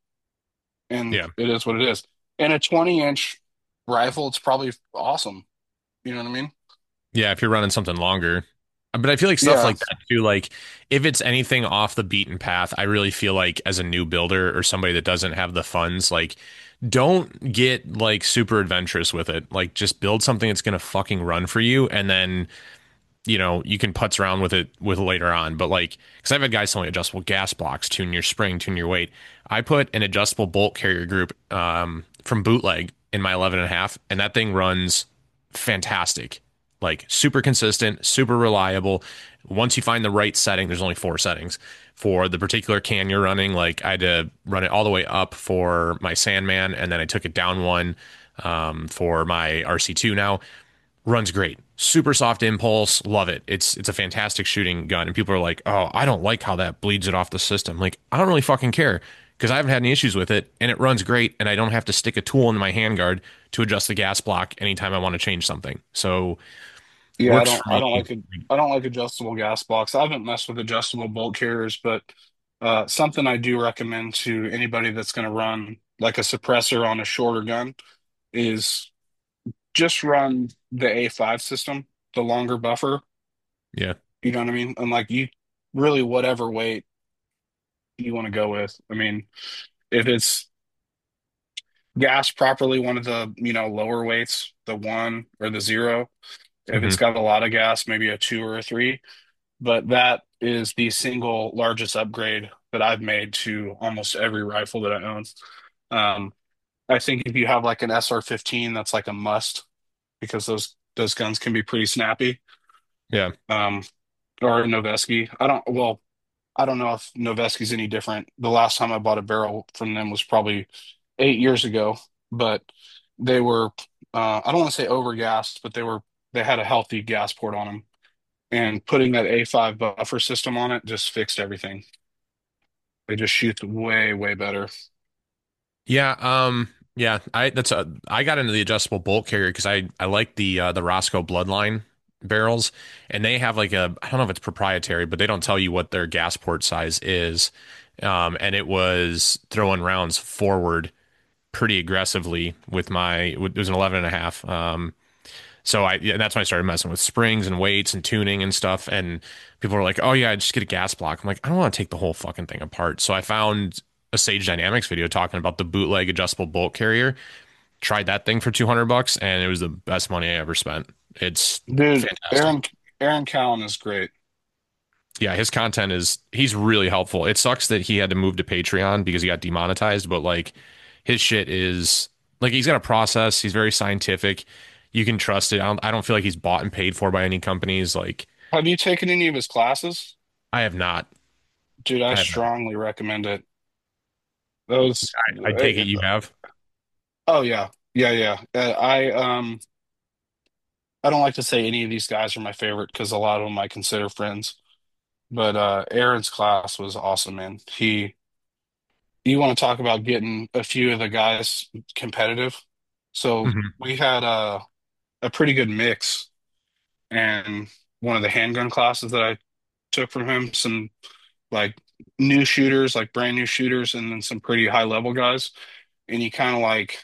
And Yeah. it is what it is. And a twenty inch rifle, it's probably awesome. You know what I mean? Yeah, if you're running something longer. But I feel like stuff Yeah. like that too, like if it's anything off the beaten path, I really feel like as a new builder or somebody that doesn't have the funds, like don't get like super adventurous with it. Like just build something that's gonna fucking run for you and then you know, you can putz around with it with later on. But like, because I've had guys telling me adjustable gas blocks, tune your spring, tune your weight. I put an adjustable bolt carrier group um, from Bootleg in my eleven and a half, and that thing runs fantastic. Like super consistent, super reliable. Once you find the right setting, there's only four settings for the particular can you're running. Like I had to run it all the way up for my Sandman, and then I took it down one um, for my R C two now runs great. Super soft impulse, love it. It's it's a fantastic shooting gun. And people are like, "Oh, I don't like how that bleeds it off the system." Like, I don't really fucking care because I haven't had any issues with it and it runs great and I don't have to stick a tool into my handguard to adjust the gas block anytime I want to change something. So, Yeah, I works don't for I me. don't like it. I don't like adjustable gas blocks. I haven't messed with adjustable bolt carriers, but uh, something I do recommend to anybody that's going to run like a suppressor on a shorter gun is just run the A five system, the longer buffer. Yeah. You know what I mean? And like you really whatever weight you want to go with. I mean, if it's gas properly, one of the, you know, lower weights, the one or the zero. If it's Hmm. got a lot of gas, maybe a two or a three. But that is the single largest upgrade that I've made to almost every rifle that I own. Um, I think if you have like an S R fifteen, that's like a must because those those guns can be pretty snappy. Yeah. Um, or a Noveske. I don't, well, I don't know if Noveski's any different. The last time I bought a barrel from them was probably eight years ago, but they were, uh, I don't want to say overgassed, but they were, they had a healthy gas port on them. And putting that A five buffer system on it just fixed everything. It just shoots way, way better. Yeah, um yeah, I that's a I got into the adjustable bolt carrier because I I like the uh, the Roscoe Bloodline barrels and they have like a I don't know if it's proprietary, but they don't tell you what their gas port size is. Um and it was throwing rounds forward pretty aggressively with my it was an eleven and a half. Um so I yeah, that's when I started messing with springs and weights and tuning and stuff. And people were like, "Oh yeah, just get a gas block." I'm like, I don't want to take the whole fucking thing apart. So I found a Sage Dynamics video talking about the bootleg adjustable bolt carrier. Tried that thing for two hundred bucks, and it was the best money I ever spent. It's Dude, fantastic. Aaron Aaron Cowan is great. Yeah, his content is he's really helpful. It sucks that he had to move to Patreon because he got demonetized, but like his shit is like he's got a process. He's very scientific. You can trust it. I don't, I don't feel like he's bought and paid for by any companies. Like Have you taken any of his classes? I have not. Dude, I I have not. strongly recommend it. Those, I, I take it you have. oh yeah, yeah, yeah. Uh, I um I don't like to say any of these guys are my favorite because a lot of them I consider friends. But uh, Aaron's class was awesome, man. He, you want to talk about getting a few of the guys competitive? So Mhm. we had a a pretty good mix, and one of the handgun classes that I took from him, some like new shooters, like brand new shooters, and then some pretty high level guys. And he kind of like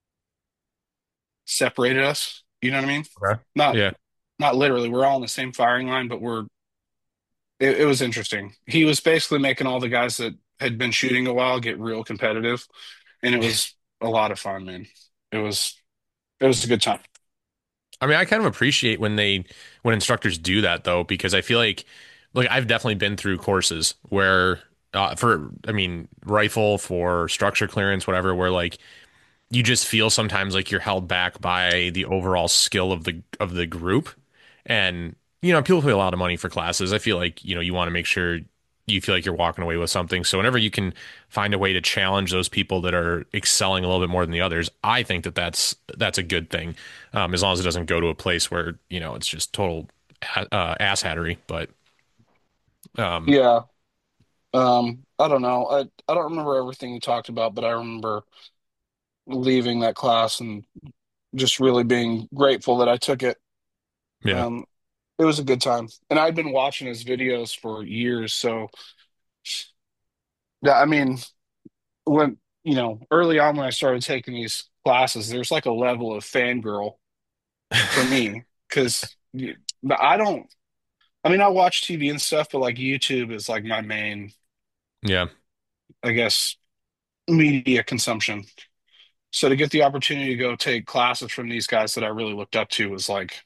separated us. You know what I mean? Okay. Not Yeah. not literally. We're all on the same firing line, but we're it, it was interesting. He was basically making all the guys that had been shooting a while get real competitive, and it was a lot of fun, man. It was it was a good time. I mean, I kind of appreciate when they when instructors do that though, because I feel like like I've definitely been through courses where uh, for I mean rifle for structure clearance, whatever, where like you just feel sometimes like you're held back by the overall skill of the of the group. And you know, people pay a lot of money for classes. I feel like, you know, you want to make sure you feel like you're walking away with something. So whenever you can find a way to challenge those people that are excelling a little bit more than the others, I think that that's that's a good thing. Um, as long as it doesn't go to a place where, you know, it's just total uh, asshattery. But um, Yeah. Um, I don't know. I I don't remember everything you talked about, but I remember leaving that class and just really being grateful that I took it. yeah, Um, it was a good time, and I'd been watching his videos for years. So, yeah, I mean, when you know, early on when I started taking these classes, there's like a level of fangirl for me because I don't. I mean, I watch T V and stuff, but like YouTube is like my main, yeah, I guess, media consumption. So to get the opportunity to go take classes from these guys that I really looked up to was like,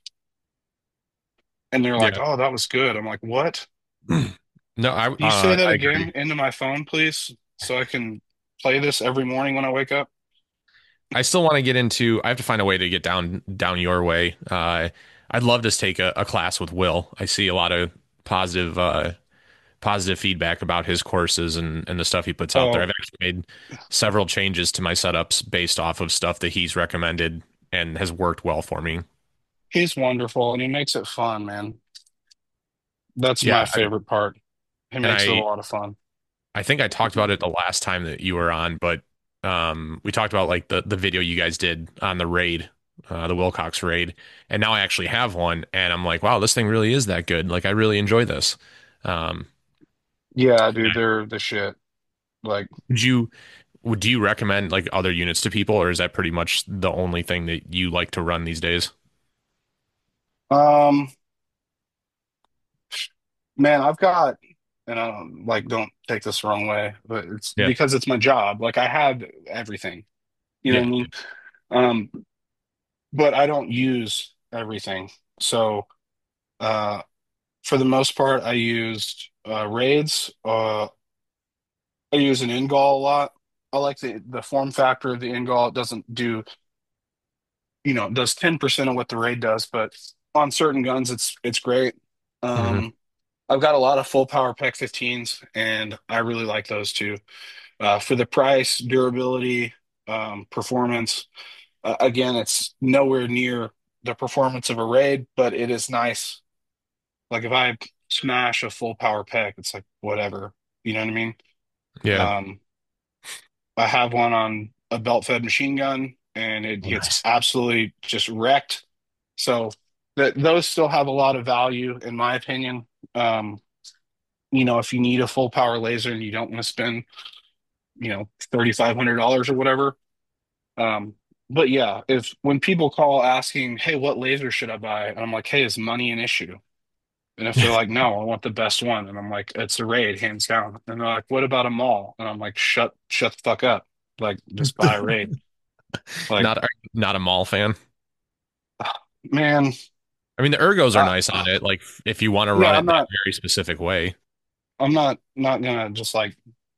and they're like, yeah. "Oh, that was good." I'm like, "What? No, I Can you say uh, that I again agree. into my phone, please, so I can play this every morning when I wake up?" I still want to get into. I have to find a way to get down down your way. Uh, I'd love to take a, a class with Will. I see a lot of positive uh, positive feedback about his courses and and the stuff he puts out there. Oh, I've actually made several changes to my setups based off of stuff that he's recommended and has worked well for me. he's wonderful and he makes it fun, man. That's Yeah, my I, favorite part. He and makes it a I lot of fun. I think I talked about it the last time that you were on, but um, we talked about like the the video you guys did on the raid, uh, the Wilcox raid, and now I actually have one, and I'm like, wow, this thing really is that good. Like, I really enjoy this. Um, Yeah, dude, they're the shit. Like, would you would do you recommend like other units to people, or is that pretty much the only thing that you like to run these days? um, man, I've got, and I don't like, don't take this the wrong way, but it's Yeah, because it's my job. Like, I have everything. You know yeah, what I mean? Um, but I don't use everything. So, uh, for the most part, I used uh, raids. Uh, I use an Ingall a lot. I like the the form factor of the Ingall. It doesn't do, you know, it does ten percent of what the raid does, but on certain guns, it's it's great. hmm Um, I've got a lot of full power P E C fifteens, and I really like those too. Uh, for the price, durability, um, performance. Uh, again, it's nowhere near the performance of a raid, but it is nice. Like if I smash a full power P E C, it's like whatever. You know what I mean? yeah. Um, I have one on a belt-fed machine gun, and it Oh, gets nice. absolutely just wrecked. So that those still have a lot of value, in my opinion. Um, you know, if you need a full power laser and you don't want to spend, you know, thirty-five hundred dollars or whatever. Um, but yeah, if when people call asking, "Hey, what laser should I buy?" and I'm like, "Hey, is money an issue?" And if they're like, "No, I want the best one," and I'm like, "It's a Raid, hands down." And they're like, "What about a mall?" And I'm like, "Shut, shut the fuck up. Like, just buy a Raid." Like, Not not a mall fan. man, I mean, the ergos are I, nice on it. Like, if you want to yeah, run I'm it that not, very specific way. I'm not, not gonna just like,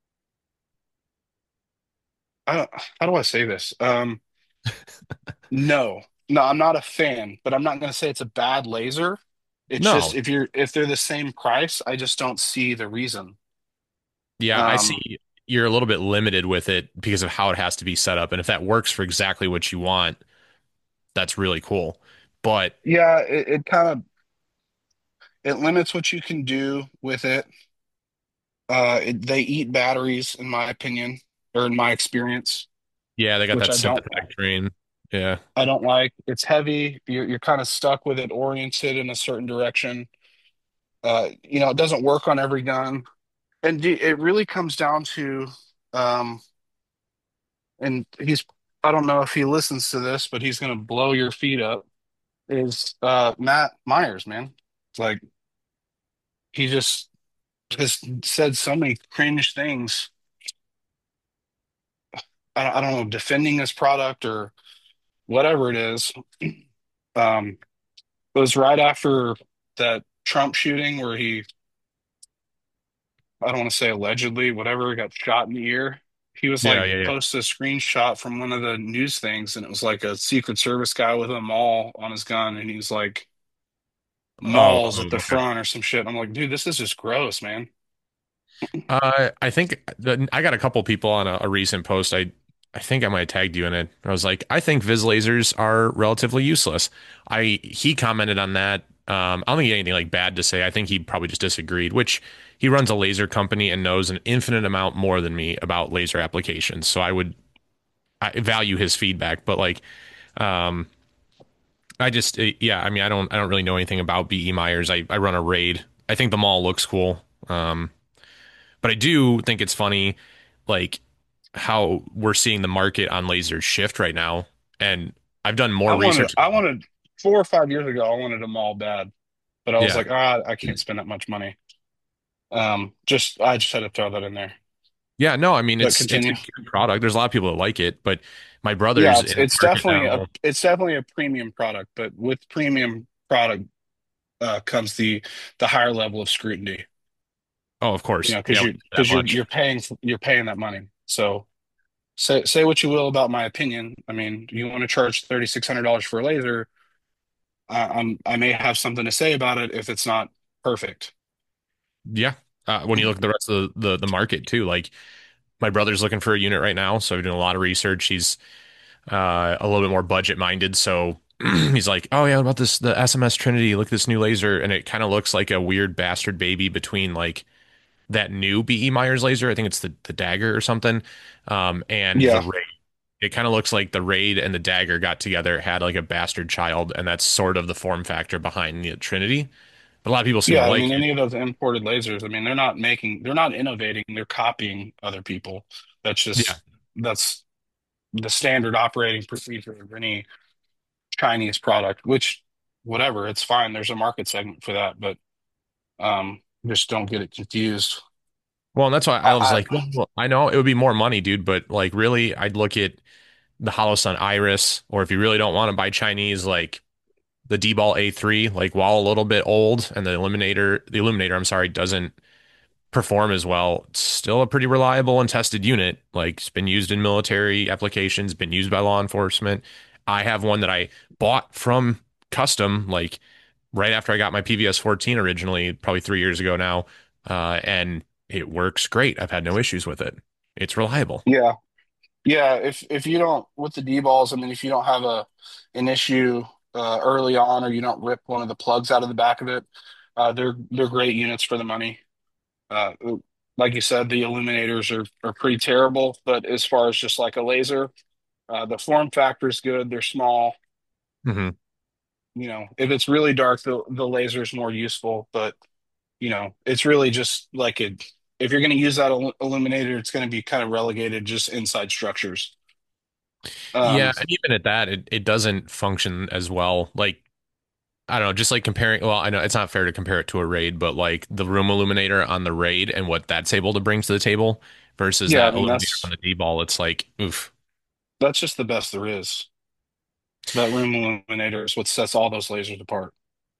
I don't, how do I say this? Um, no, no, I'm not a fan, but I'm not gonna say it's a bad laser. It's just No, if you're if they're the same price, I just don't see the reason. yeah, I Um, see you're a little bit limited with it because of how it has to be set up. And if that works for exactly what you want, that's really cool. But Yeah, it, it kind of it limits what you can do with it. Uh, it, they eat batteries, in my opinion, or in my experience, yeah, they got which that I don't sympathetic train. Yeah. I don't like. It's heavy. You're you're kind of stuck with it oriented in a certain direction. Uh, you know, it doesn't work on every gun, and d- it really comes down to, um, and he's I don't know if he listens to this, but he's gonna blow your feet up. Is uh Matt Myers, man? It's like he just has said so many cringe things. I, I don't know, defending his product or whatever it is. Um, it was right after that Trump shooting where he, I don't want to say allegedly, whatever, got shot in the ear. He was Yeah, like yeah, yeah. posted a screenshot from one of the news things, and it was like a Secret Service guy with a maul on his gun, and he's like Oh, malls oh, at the okay. front or some shit. I'm like, dude, this is just gross, man. Uh, I think the, I got a couple people on a, a recent post. I I think I might have tagged you in it. I was like, I think vis lasers are relatively useless. I He commented on that. Um, I don't think he had anything like bad to say. I think he probably just disagreed, which he runs a laser company and knows an infinite amount more than me about laser applications. So I would I value his feedback, but like, um, I just uh, yeah, I mean, I don't I don't really know anything about B E Myers. I I run a raid. I think the mall looks cool. Um, but I do think it's funny, like how we're seeing the market on lasers shift right now. And I've done more I wanted, research. I wanted four or five years ago, I wanted them all bad, but I was Yeah. like, ah, I can't spend that much money. Um, just I just had to throw that in there. Yeah, no, I mean But it's it's a continue. good product. There's a lot of people that like it, but my Yeah, brother's it's in the it's market definitely a now. it's definitely a premium product, but with premium product uh, comes the the higher level of scrutiny. Oh, of You course. know, because Yeah, you that because you're much. you're paying you're paying that money. So say say what you will about my opinion. I mean, you want to charge thirty six hundred dollars for a laser, I, I'm I may have something to say about it if it's not perfect. Yeah. Uh, when you look at the rest of the, the the market too, like my brother's looking for a unit right now, so we're doing a lot of research. He's uh, a little bit more budget minded, so he's like, "Oh yeah, what about this the S M S Trinity? Look at this new laser," and it kind of looks like a weird bastard baby between like that new B E Myers laser. I think it's the the Dagger or something, um, and the Yeah, Raid. It kind of looks like the Raid and the Dagger got together, had like a bastard child, and that's sort of the form factor behind the Trinity. But a lot of people seem to yeah. I like mean, it. any of those imported lasers. I mean, they're not making, they're not innovating. They're copying other people. That's Yeah. just that's the standard operating procedure of any Chinese product. Which, whatever, it's fine. There's a market segment for that, but um, just don't get it confused. Well, and that's why I was I, like, well, I know it would be more money, dude, but like really, I'd look at the Holosun Iris, or if you really don't want to buy Chinese, like the D-Ball A three, like while a little bit old and the Illuminator, the Illuminator, I'm sorry, doesn't perform as well, it's still a pretty reliable and tested unit. Like it's been used in military applications, been used by law enforcement. I have one that I bought from Custom, like right after I got my P V S fourteen originally, probably three years ago now, uh, and it works great. I've had no issues with it. It's reliable. yeah, yeah. If if you don't with the D balls, I mean, if you don't have a an issue uh, early on, or you don't rip one of the plugs out of the back of it, uh, they're they're great units for the money. Uh, like you said, the illuminators are are pretty terrible, but as far as just like a laser, uh, the form factor is good. They're small. Hmm. You know, if it's really dark, the the laser is more useful. But you know, it's really just like a if you're going to use that il- illuminator, it's going to be kind of relegated just inside structures. Yeah, Um, and even at that, it, it doesn't function as well. Like I don't know, just like comparing. Well, I know it's not fair to compare it to a raid, but like the room illuminator on the raid and what that's able to bring to the table versus yeah, I that mean illuminator on that's the D ball, it's like oof. that's just the best there is. That room illuminator is what sets all those lasers apart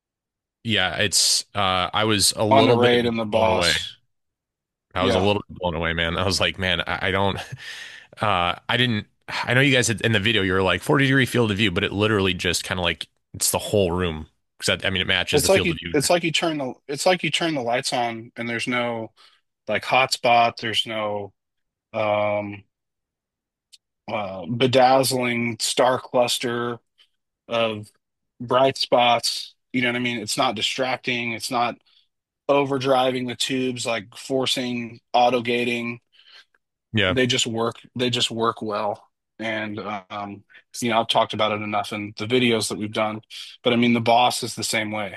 Yeah, it's. Uh, I was a on the little bit raid and the blown away. boss. I was a Yeah, little bit blown away, man. I was like, man, I, I don't. Uh, I didn't. I know you guys had, in the video you were like forty degree field of view, but it literally just kind of like it's the whole room because I, I mean it matches it's the like field you of view. it's like you turn the it's like you turn the lights on and there's no like hotspot. There's no um uh, bedazzling star cluster of bright spots. You know what I mean? It's not distracting. It's not overdriving the tubes, like forcing auto gating. Yeah. They just work. They just work well. And um, you know, I've talked about it enough in the videos that we've done. But I mean, the Boss is the same way.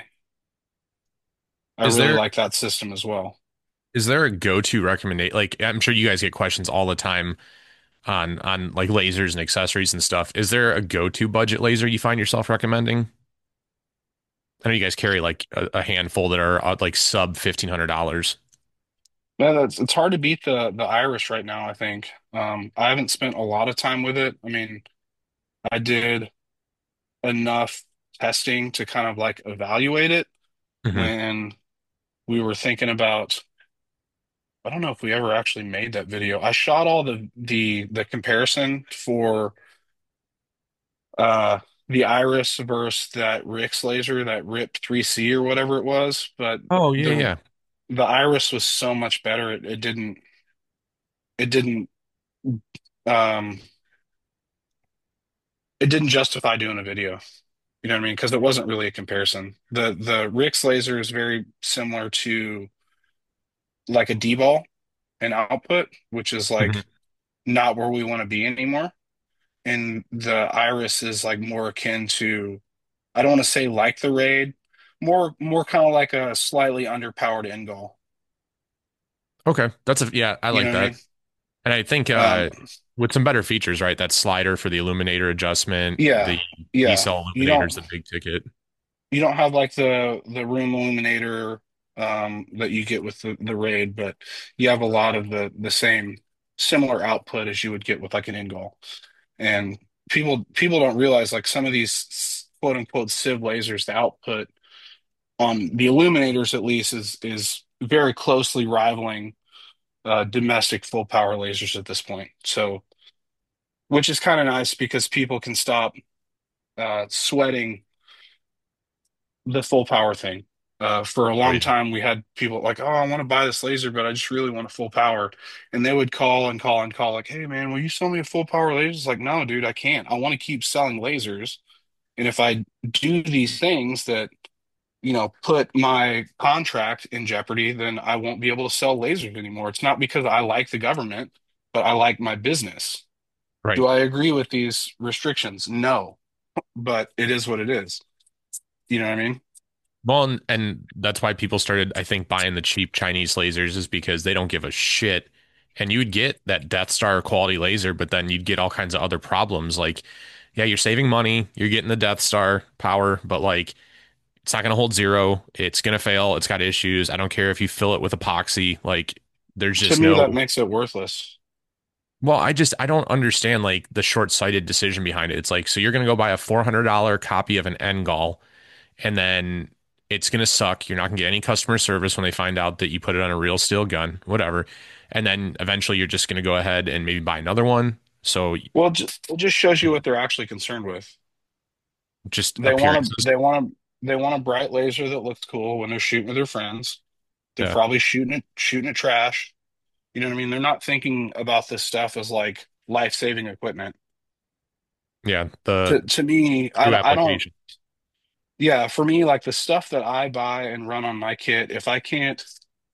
I Is really there like that system as well. is there a go-to recommendation? Like, I'm sure you guys get questions all the time on on like lasers and accessories and stuff. Is there a go-to budget laser you find yourself recommending? I know you guys carry like a, a handful that are uh, like sub fifteen hundred dollars. Man, that's it's hard to beat the the Iris right now, I think. Um, I haven't spent a lot of time with it. I mean, I did enough testing to kind of like evaluate it Hmm. when we were thinking about, I don't know if we ever actually made that video. I shot all the the the comparison for uh the Iris versus that Rix laser, that R I P three C or whatever it was, but Oh yeah, the yeah. the Iris was so much better. It, it didn't it didn't um it didn't justify doing a video. You know what I mean? Because it wasn't really a comparison. The the Rix laser is very similar to like a D-ball and output, which is Hmm. like not where we want to be anymore. And the Iris is like more akin to, I don't want to say like the Raid, more more kind of like a slightly underpowered end goal. Okay, that's a yeah, I You know like what I that. mean? And I think Um, uh with some better features, right? That slider for the illuminator adjustment, yeah, the yeah. decel You illuminator's don't the big ticket. you don't have like the the room illuminator um that you get with the, the Raid, but you have a lot of the the same similar output as you would get with like an end goal. And people people don't realize like some of these quote unquote sieve lasers, the output on the illuminators at least is is very closely rivaling uh, domestic full power lasers at this point. So, which is kind of nice because people can stop uh, sweating the full power thing. Uh, for a Oh long yeah. time, we had people like, "Oh, I want to buy this laser, but I just really want a full power," and they would call and call and call, like, "Hey, man, will you sell me a full power laser?" It's like, "No, dude, I can't. I want to keep selling lasers, and if I do these things that you know, put my contract in jeopardy, then I won't be able to sell lasers anymore. It's not because I like the government, but I like my business. Right. Do I agree with these restrictions? No, but it is what it is. You know what I mean? Well, and, and that's why people started, I think, buying the cheap Chinese lasers is because they don't give a shit. And you would get that Death Star quality laser, but then you'd get all kinds of other problems. Like, yeah, you're saving money, you're getting the Death Star power, but like, it's not going to hold zero. It's going to fail. It's got issues. I don't care if you fill it with epoxy. Like, there's To just me, no. that makes it worthless. Well, I just I don't understand like the short-sighted decision behind it. It's like so you're going to go buy a four hundred dollars copy of an Engol and then it's going to suck. You're not going to get any customer service when they find out that you put it on a real steel gun, whatever. And then eventually you're just going to go ahead and maybe buy another one. So Well, it just, it just shows you what they're actually concerned with. just They want to, appearances. they want to, they want a bright laser that looks cool when they're shooting with their friends. They're Yeah. probably shooting it, shooting it trash. You know what I mean? They're not thinking about this stuff as like life-saving equipment. Yeah, the To to me, true I I don't, application. yeah, for me, like the stuff that I buy and run on my kit, if I can't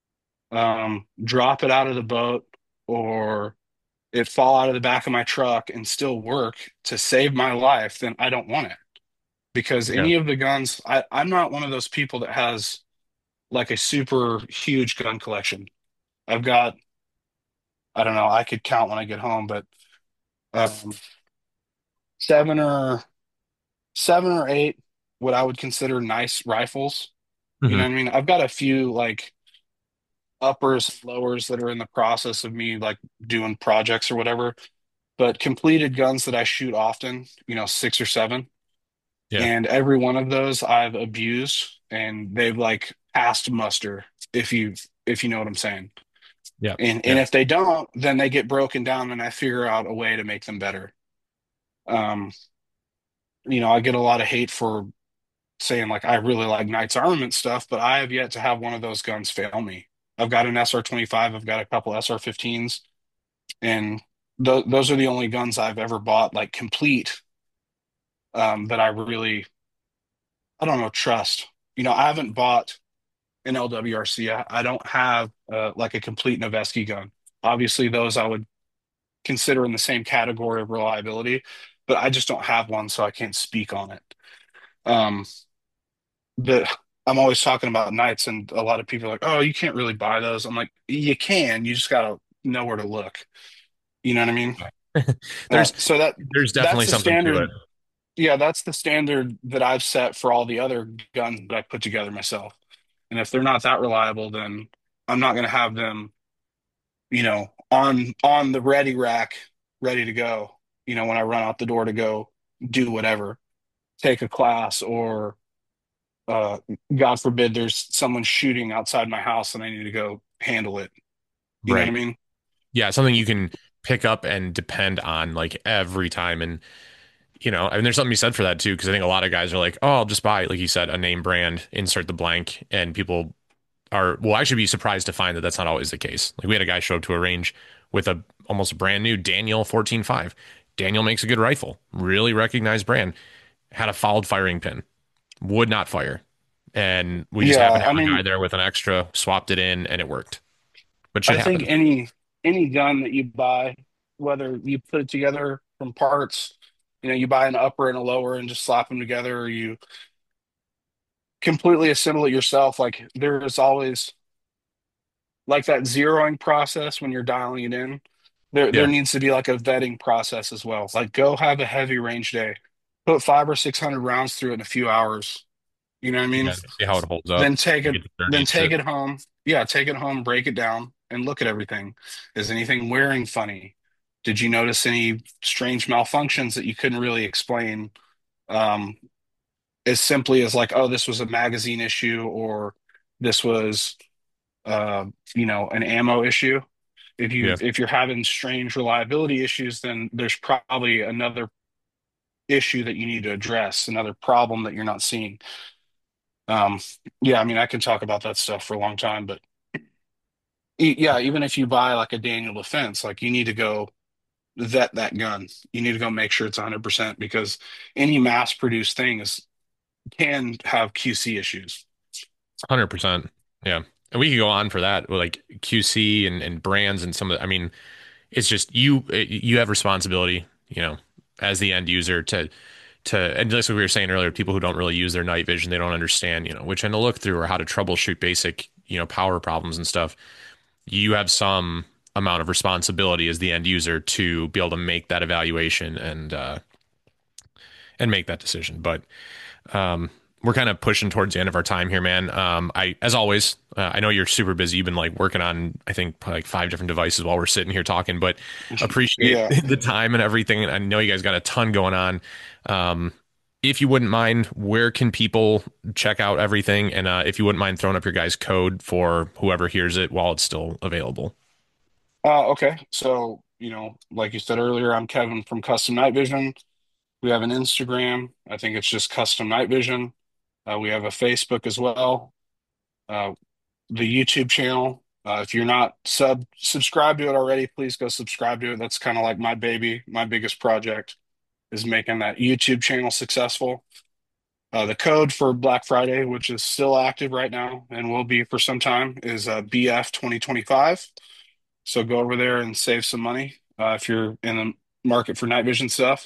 um drop it out of the boat or it fall out of the back of my truck and still work to save my life, then I don't want it. Because Yeah. any of the guns, I, I'm not one of those people that has like a super huge gun collection. I've got, I don't know, I could count when I get home, but um, seven or seven or eight what I would consider nice rifles. You Hmm. know what I mean? I've got a few like uppers, lowers that are in the process of me like doing projects or whatever, but completed guns that I shoot often, you know, six or seven. Yeah. And every one of those I've abused and they've like passed muster, if you if you know what I'm saying. Yeah. And and Yeah. if they don't, then they get broken down and I figure out a way to make them better. Um, you know, I get a lot of hate for saying like I really like Knight's Armament stuff, but I have yet to have one of those guns fail me. I've got an S R twenty-five, I've got a couple S R fifteens, and th those are the only guns I've ever bought like complete um, that I really I don't know, trust. You know, I haven't bought an L W R C. I, I don't have uh, like a complete Noveske gun. Obviously, those I would consider in the same category of reliability, but I just don't have one, so I can't speak on it. Um, the I'm always talking about nights, and a lot of people are like, "Oh, you can't really buy those." I'm like, "You can. You just gotta know where to look." You know what I mean? Uh, There's so that there's that's definitely the something to it. standard. Yeah, that's the standard that I've set for all the other guns that I put together myself. And if they're not that reliable, then I'm not going to have them, you know, on on the ready rack, ready to go. You know, when I run out the door to go do whatever, take a class, or uh, God forbid, there's someone shooting outside my house and I need to go handle it. You know what I Right. mean? Yeah, something you can pick up and depend on like every time. And you know, I mean, there's something to be said for that too, because I think a lot of guys are like, oh, I'll just buy, like you said, a name brand, insert the blank, and people are will actually be surprised to find that that's not always the case. Like we had a guy show up to a range with a almost brand new Daniel fourteen five. Daniel makes a good rifle, really recognized brand. Had a fouled firing pin, would not fire, and we just happened Yeah, to I have a guy mean, there with an extra, swapped it in, and it worked. But shit I think happens. any any gun that you buy, whether you put it together from parts, you know, you buy an upper and a lower and just slap them together, or you completely assemble it yourself, like there is always like that zeroing process when you're dialing it in. There there Yeah, needs to be like a vetting process as well. Like go have a heavy range day, put five or six hundred rounds through it in a few hours. You know what I mean? yeah. See how it holds up. Then take You it, get the thirty then inch take shit. it home. Yeah, take it home, break it down, and look at everything. Is anything wearing funny? Did you notice any strange malfunctions that you couldn't really explain? Um, as simply as like, oh, this was a magazine issue, or this was, uh, you know, an ammo issue. If you Yeah, if you're having strange reliability issues, then there's probably another issue that you need to address, another problem that you're not seeing. Um, yeah, I mean, I can talk about that stuff for a long time, but e- yeah, even if you buy like a Daniel Defense, like you need to go vet that gun. You need to go make sure it's one hundred percent because any mass-produced thing is can have Q C issues. one hundred percent. Yeah. And we could go on for that with like Q C and, and brands and some of the, I mean, it's just you you have responsibility, you know, as the end user to to and just like we were saying earlier, people who don't really use their night vision, they don't understand, you know, which end to look through or how to troubleshoot basic, you know, power problems and stuff. You have some amount of responsibility as the end user to be able to make that evaluation and uh and make that decision. But um, we're kind of pushing towards the end of our time here, man. Um, I, as always, uh, I know you're super busy. You've been like working on, I think, like five different devices while we're sitting here talking, but appreciate Yeah. the time and everything. And I know you guys got a ton going on. Um, if you wouldn't mind, where can people check out everything? And uh, if you wouldn't mind throwing up your guys' code for whoever hears it while it's still available. Uh, okay. So, you know, like you said earlier, I'm Kevin from Custom Night Vision. We have an Instagram. I think it's just Custom Night Vision. Uh, we have a Facebook as well. Uh, the YouTube channel. Uh, if you're not sub subscribed to it already, please go subscribe to it. That's kind of like my baby. My biggest project is making that YouTube channel successful. Uh, the code for Black Friday, which is still active right now and will be for some time, is uh, B F twenty twenty-five. So go over there and save some money uh, if you're in the market for night vision stuff.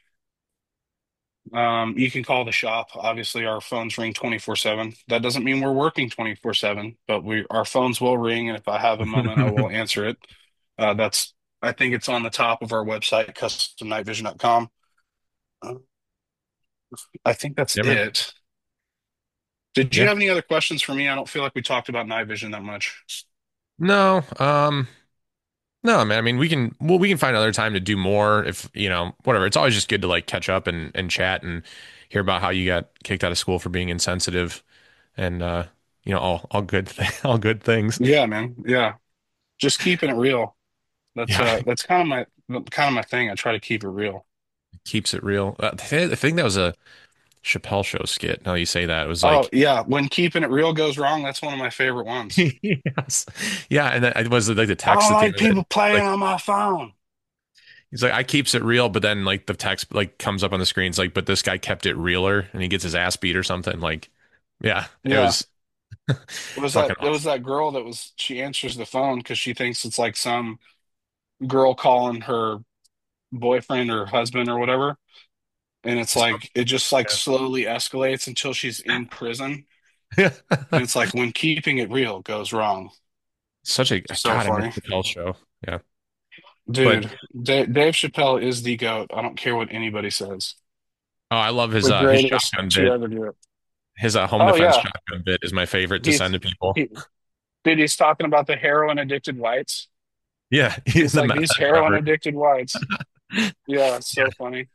Um, you can call the shop. Obviously, our phones ring twenty-four seven. That doesn't mean we're working twenty-four seven, but we our phones will ring, and if I have a moment, I will answer it. Uh, that's I think it's on the top of our website, custom night vision dot com. Uh, I think that's Yeah, man. it. Did you Yeah. have any other questions for me? I don't feel like we talked about night vision that much. No. Um, No, man. I mean, we can well, we can find another time to do more if, you know, whatever. It's always just good to like catch up and and chat and hear about how you got kicked out of school for being insensitive and uh, you know, all all good th all good things. Yeah, man. Yeah, just keeping it real. That's Yeah, uh, that's kind of my kind of my thing. I try to keep it real. keeps it real. Uh, I thi- I think that was a Chappelle show skit. Now you say that. It was Oh like yeah, when keeping it real goes wrong, that's one of my favorite ones. yes. Yeah, and then it was like the I text don't at the like end of it. people playing Like on my phone. He's like, I keeps it real, but then like the text like comes up on the screen. It's like, but this guy kept it realer, and he gets his ass beat or something. Like, yeah, it Yeah. was It was that fucking it was awesome. that girl that was she answers the phone because she thinks it's like some girl calling her boyfriend or husband or whatever. And it's like it just like slowly escalates until she's in prison. Yeah. And it's like when keeping it real goes wrong. Such a So God, I miss funny. the Chappelle show. Yeah, but Dude, Da Dave Chappelle is the GOAT. I don't care what anybody says. oh, I love his The uh his greatest shotgun to bit. ever do it. His uh, home Oh defense yeah. shotgun bit is my favorite to He's send to people. he, dude, he's talking about the heroin addicted whites. Yeah, he's He's the like meth these head heroin forever. addicted whites. Yeah, it's so funny.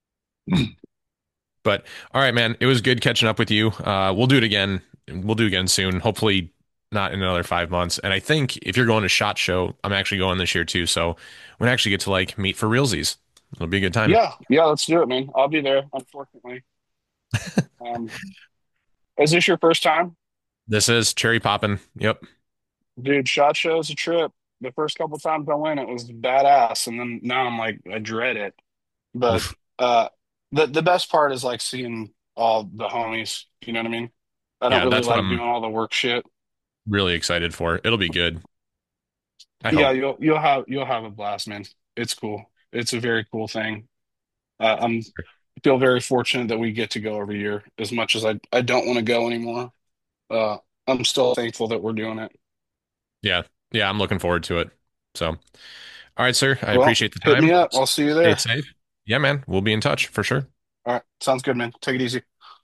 But all right, man, it was good catching up with you. Uh, we'll do it again. We'll do it again soon. Hopefully, not in another five months. And I think if you're going to SHOT Show, I'm actually going this year too. So we actually get to like meet for realsies. It'll be a good time. Yeah, yeah, let's do it, man. I'll be there, unfortunately. Um, is this your first time? This is cherry popping. Yep. Dude, SHOT Show's a trip. The first couple times I went, it was badass, and then now I'm like, I dread it. But Oof. uh, the the best part is like seeing all the homies. You know what I mean? I don't Yeah, really that's what like I'm doing all the work shit. really excited for. It'll be good. I Yeah, hope. you'll you'll have you'll have a blast, man. It's cool. It's a very cool thing. Uh, I'm feel very fortunate that we get to go every year. As much as I I don't want to go anymore, uh, I'm still thankful that we're doing it. Yeah. Yeah, I'm looking forward to it. So, all right, sir. I Well, appreciate the hit me time. up. I'll see you Stay there. safe. Yeah, man. We'll be in touch for sure. All right, sounds good, man. Take it easy.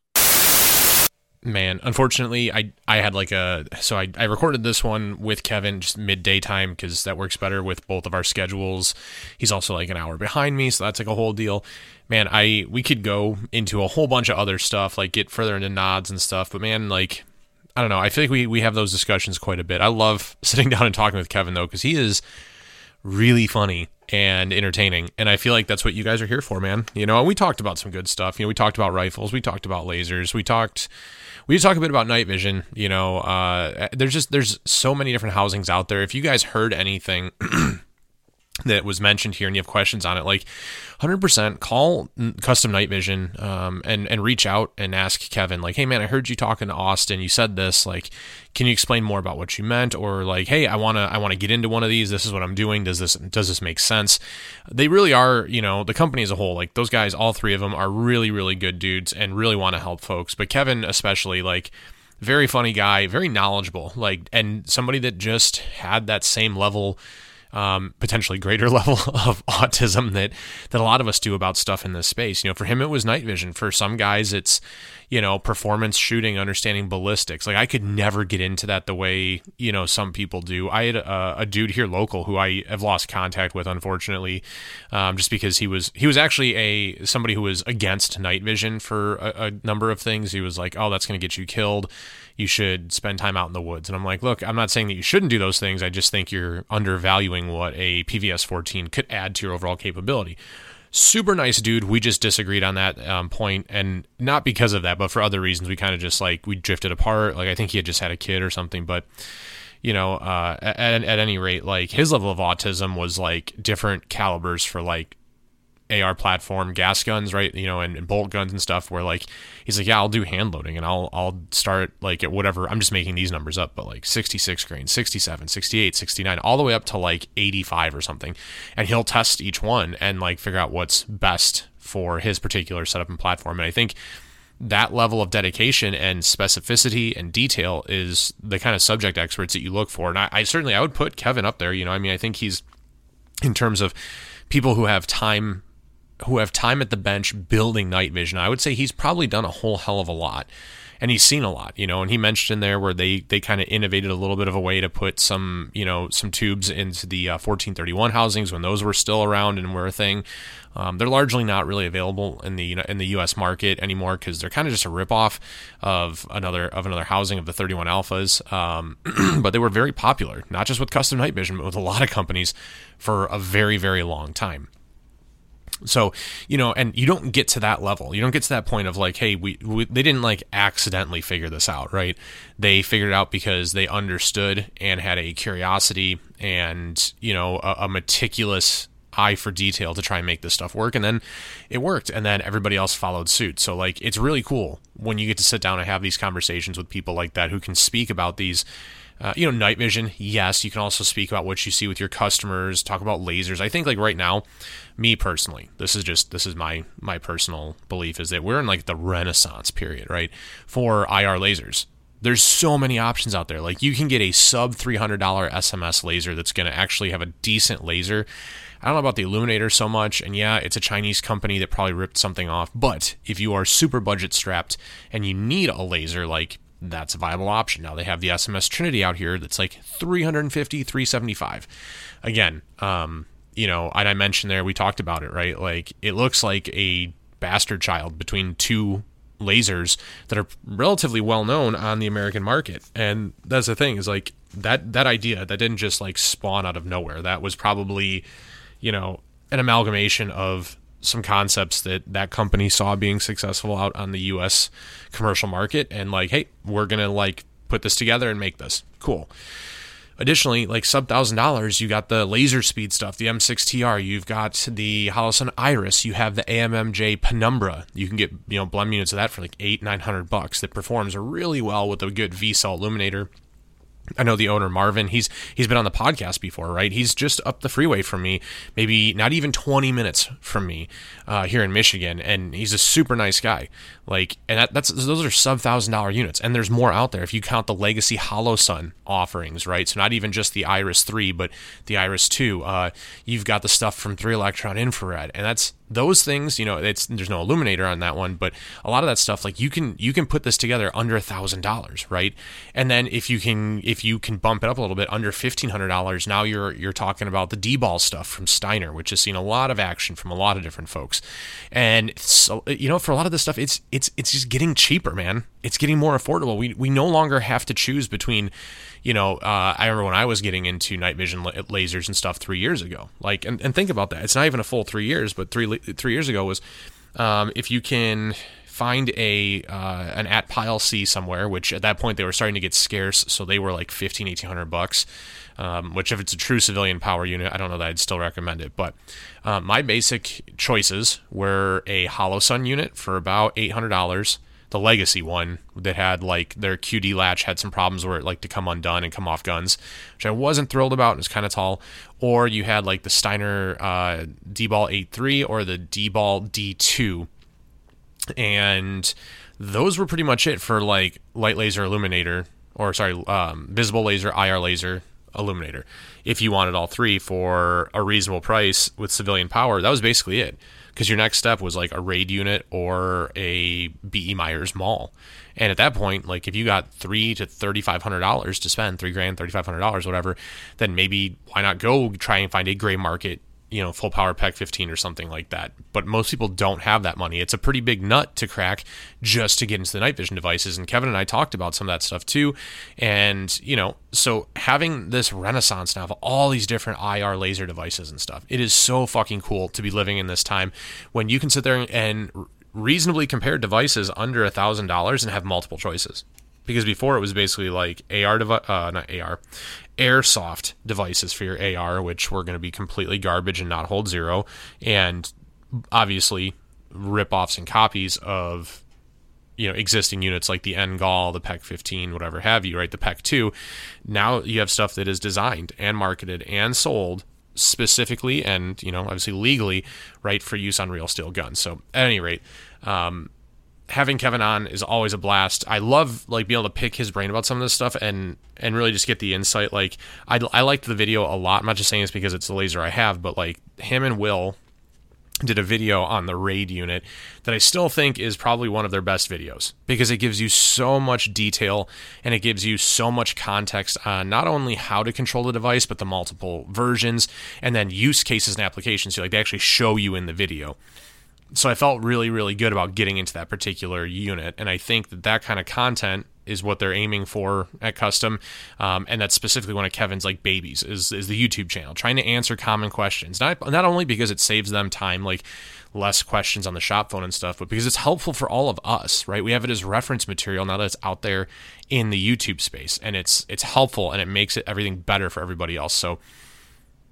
Man, unfortunately, I I had like a so I I recorded this one with Kevin just midday time because that works better with both of our schedules. He's also like an hour behind me, so that's like a whole deal. Man, I we could go into a whole bunch of other stuff, like get further into nods and stuff, but man, like I don't know. I feel like we we have those discussions quite a bit. I love sitting down and talking with Kevin though, because he is really funny and entertaining. And I feel like that's what you guys are here for, man. You know, and we talked about some good stuff. You know, we talked about rifles, we talked about lasers, we talked we talk a bit about night vision. You know, uh, there's just there's so many different housings out there. If you guys heard anything that was mentioned here and you have questions on it, like one hundred percent call Custom Night Vision um, and and reach out and ask Kevin, like, hey man, I heard you talking to Austin, you said this, like, can you explain more about what you meant? Or like, hey, I want to I want to get into one of these, this is what I'm doing, does this does this make sense? They really are, you know, the company as a whole, like those guys, all three of them are really really good dudes and really want to help folks, but Kevin especially, like, very funny guy, very knowledgeable, like, and somebody that just had that same level, um, potentially greater level of autism that that a lot of us do about stuff in this space. You know, for him it was night vision. For some guys it's, you know, performance shooting, understanding ballistics. Like I could never get into that the way, you know, some people do. I had a, a dude here local who I have lost contact with, unfortunately, um, just because he was he was actually a somebody who was against night vision for a, a number of things. He was like, oh, that's going to get you killed, you should spend time out in the woods. And I'm like, look, I'm not saying that you shouldn't do those things. I just think you're undervaluing what a P V S fourteen could add to your overall capability. Super nice dude. We just disagreed on that um, point, and not because of that, but for other reasons. We kind of just like we drifted apart. Like I think he had just had a kid or something, but you know, uh, at at any rate, like his level of autism was like different calibers for like A R platform gas guns, right? You know, and, and bolt guns and stuff, where like he's like, yeah, I'll do hand loading and I'll I'll start like at whatever, I'm just making these numbers up, but like sixty-six grain, sixty-seven, sixty-eight, sixty-nine, all the way up to like eighty-five or something. And he'll test each one and like figure out what's best for his particular setup and platform. And I think that level of dedication and specificity and detail is the kind of subject experts that you look for. And I, I certainly I would put Kevin up there. You know, I mean, I think he's, in terms of people who have time who have time at the bench building night vision, I would say he's probably done a whole hell of a lot, and he's seen a lot, you know. And he mentioned in there where they they kind of innovated a little bit of a way to put some, you know, some tubes into the uh, fourteen thirty-one housings when those were still around and were a thing. Um, they're largely not really available in the in the U S market anymore because they're kind of just a ripoff of another of another housing of the thirty-one alphas. Um, but they were very popular, not just with Custom Night Vision, but with a lot of companies for a very very long time. So, you know, and you don't get to that level. You don't get to that point of like, hey, we, we they didn't like accidentally figure this out, right? They figured it out because they understood and had a curiosity and, you know, a, a meticulous eye for detail to try and make this stuff work. And then it worked. And then everybody else followed suit. So like, it's really cool when you get to sit down and have these conversations with people like that who can speak about these, uh, you know, night vision. Yes. You can also speak about what you see with your customers, talk about lasers. I think like right now, me personally, this is just, this is my, my personal belief is that we're in like the renaissance period, right? For I R lasers. There's so many options out there. Like you can get a sub three hundred dollars S M S laser that's going to actually have a decent laser. I don't know about the Illuminator so much. And yeah, it's a Chinese company that probably ripped something off. But if you are super budget strapped and you need a laser, like that's a viable option. Now they have the S M S Trinity out here that's like three fifty, three seventy-five. Again, um, you know, and I mentioned there, we talked about it, right? Like it looks like a bastard child between two lasers that are relatively well known on the American market. And that's the thing is like that that idea that didn't just like spawn out of nowhere. That was probably, you know, an amalgamation of some concepts that that company saw being successful out on the U S commercial market and like, hey, we're gonna like put this together and make this cool. Additionally, like sub thousand dollars, you got the laser speed stuff, the M six T R, you've got the Holosun Iris, you have the A M M J Penumbra. You can get, you know, blend units of that for like eight, nine hundred bucks. That performs really well with a good V-cell illuminator. I know the owner, Marvin, he's he's been on the podcast before, right? He's just up the freeway from me, maybe not even twenty minutes from me uh, here in Michigan, and he's a super nice guy. Like, and that, that's those are sub thousand dollar units, and there's more out there if you count the legacy Holosun offerings, right? So not even just the Iris three, but the Iris two. Uh, you've got the stuff from three Electron Infrared, and that's those things. You know, it's there's no illuminator on that one, but a lot of that stuff, like you can you can put this together under a thousand dollars, right? And then if you can if you can bump it up a little bit under fifteen hundred dollars, now you're you're talking about the D-ball stuff from Steiner, which has seen a lot of action from a lot of different folks. And so, you know, for a lot of this stuff, it's it's it's just getting cheaper, man. It's getting more affordable. We we no longer have to choose between, you know, uh, I remember when I was getting into night vision lasers and stuff three years ago. Like, and, and think about that. It's not even a full three years, but three three years ago was, um, if you can find a uh, an at Pile C somewhere, which at that point they were starting to get scarce, so they were like fifteen, eighteen hundred bucks. Um, which if it's a true civilian power unit, I don't know that I'd still recommend it. But uh, my basic choices were a Holosun unit for about eight hundred dollars. The legacy one that had like their Q D latch had some problems where it liked to come undone and come off guns, which I wasn't thrilled about. It was kind of tall. Or you had like the Steiner uh, D-Ball eight three or the D-Ball D two. And those were pretty much it for like light laser illuminator, or sorry, um, visible laser, I R laser, illuminator. If you wanted all three for a reasonable price with civilian power, that was basically it. Because your next step was like a RAID unit or a B E Myers Mall. And at that point, like if you got three to thirty five hundred dollars to spend, three grand, thirty five hundred dollars, whatever, then maybe why not go try and find a gray market, you know, full power P E C fifteen or something like that. But most people don't have that money. It's a pretty big nut to crack just to get into the night vision devices. And Kevin and I talked about some of that stuff too. And, you know, so having this renaissance now of all these different I R laser devices and stuff, it is so fucking cool to be living in this time when you can sit there and reasonably compare devices under a thousand dollars and have multiple choices. Because before it was basically like A R, devi- uh, not A R, airsoft devices for your A R, which were going to be completely garbage and not hold zero. And obviously rip-offs and copies of, you know, existing units like the N G A L, the P E C fifteen, whatever have you, right? The P E C two. Now you have stuff that is designed and marketed and sold specifically and, you know, obviously legally, right, for use on real steel guns. So at any rate, um, having Kevin on is always a blast. I love like being able to pick his brain about some of this stuff and and really just get the insight. Like I I liked the video a lot. I'm not just saying this because it's the laser I have, but like him and Will did a video on the RAID unit that I still think is probably one of their best videos because it gives you so much detail and it gives you so much context on not only how to control the device, but the multiple versions and then use cases and applications. So like they actually show you in the video. So I felt really, really good about getting into that particular unit. And I think that that kind of content is what they're aiming for at Custom. Um, and that's specifically one of Kevin's like babies is, is the YouTube channel, trying to answer common questions. Not, not only because it saves them time, like less questions on the shop phone and stuff, but because it's helpful for all of us, right? We have it as reference material now that it's out there in the YouTube space and it's, it's helpful and it makes it everything better for everybody else. So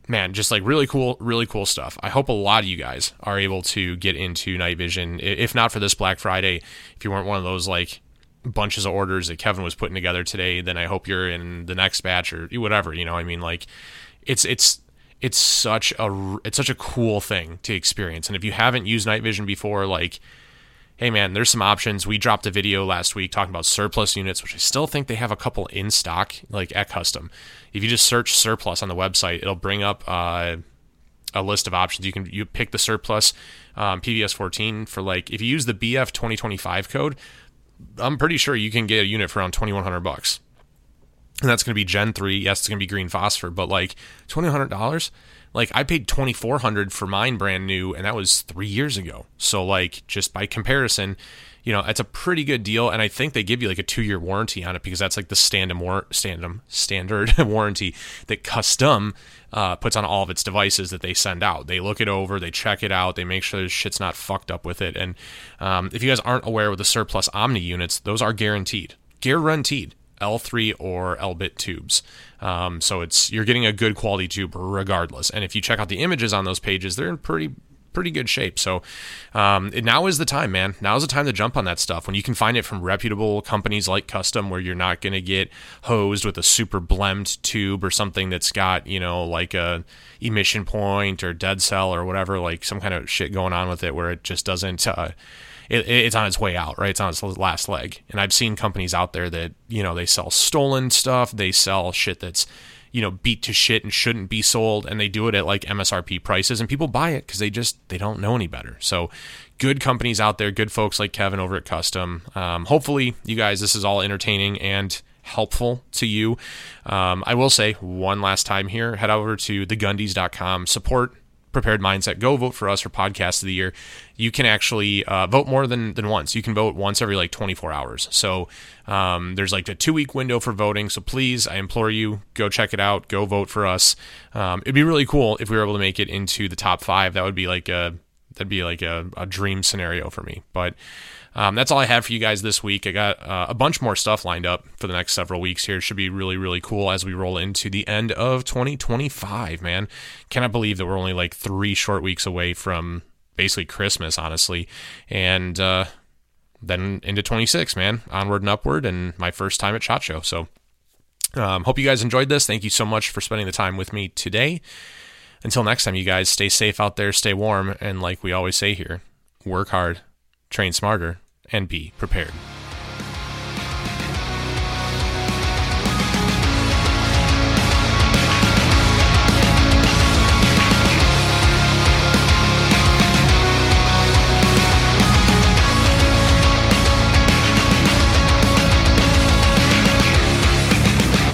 man, just like really cool, really cool stuff. I hope a lot of you guys are able to get into night vision. If not for this Black Friday, if you weren't one of those like bunches of orders that Kevin was putting together today, then I hope you're in the next batch or whatever, you know, I mean, like it's, it's, it's such a, it's such a cool thing to experience. And if you haven't used night vision before, like, hey man, there's some options. We dropped a video last week talking about surplus units, which I still think they have a couple in stock, like at Custom. If you just search surplus on the website, it'll bring up uh, a list of options. You can you pick the surplus um, P V S fourteen for like, if you use the B F twenty twenty-five code, I'm pretty sure you can get a unit for around twenty-one hundred bucks. And that's going to be Gen three. Yes, it's going to be green phosphor, but like twenty-one hundred dollars. Like I paid twenty-four hundred dollars for mine brand new, and that was three years ago. So like just by comparison, you know, it's a pretty good deal. And I think they give you like a two-year warranty on it because that's like the standard war- standard standard warranty that Custom uh, puts on all of its devices that they send out. They look it over, they check it out, they make sure the shit's not fucked up with it. And um, if you guys aren't aware with the surplus Omni units, those are guaranteed, guaranteed. L three or L-bit tubes. Um, so it's you're getting a good quality tube regardless. And if you check out the images on those pages, they're in pretty pretty good shape. So um, it, now is the time, man. Now is the time to jump on that stuff when you can find it from reputable companies like Custom, where you're not going to get hosed with a super blemed tube or something that's got, you know, like a emission point or dead cell or whatever, like some kind of shit going on with it where it just doesn't uh, It, it's on its way out, right? It's on its last leg. And I've seen companies out there that, you know, they sell stolen stuff. They sell shit that's, you know, beat to shit and shouldn't be sold. And they do it at like M S R P prices and people buy it because they just, they don't know any better. So good companies out there, good folks like Kevin over at Custom. Um, hopefully you guys, this is all entertaining and helpful to you. Um, I will say one last time here, head over to the gundies dot com, support Prepared Mindset. Go vote for us for podcast of the year. You can actually uh, vote more than, than once. You can vote once every like twenty-four hours. So um, there's like a two week window for voting. So please, I implore you, go check it out. Go vote for us. Um, it'd be really cool if we were able to make it into the top five. That would be like a that'd be like a, a dream scenario for me. But Um, that's all I have for you guys this week. I got uh, a bunch more stuff lined up for the next several weeks here. It should be really, really cool as we roll into the end of twenty twenty-five, man. Cannot believe that we're only like three short weeks away from basically Christmas, honestly. And uh, then into twenty-six, man. Onward and upward, and my first time at SHOT Show. So um, hope you guys enjoyed this. Thank you so much for spending the time with me today. Until next time, you guys, stay safe out there, stay warm, and like we always say here, work hard, train smarter, and be prepared.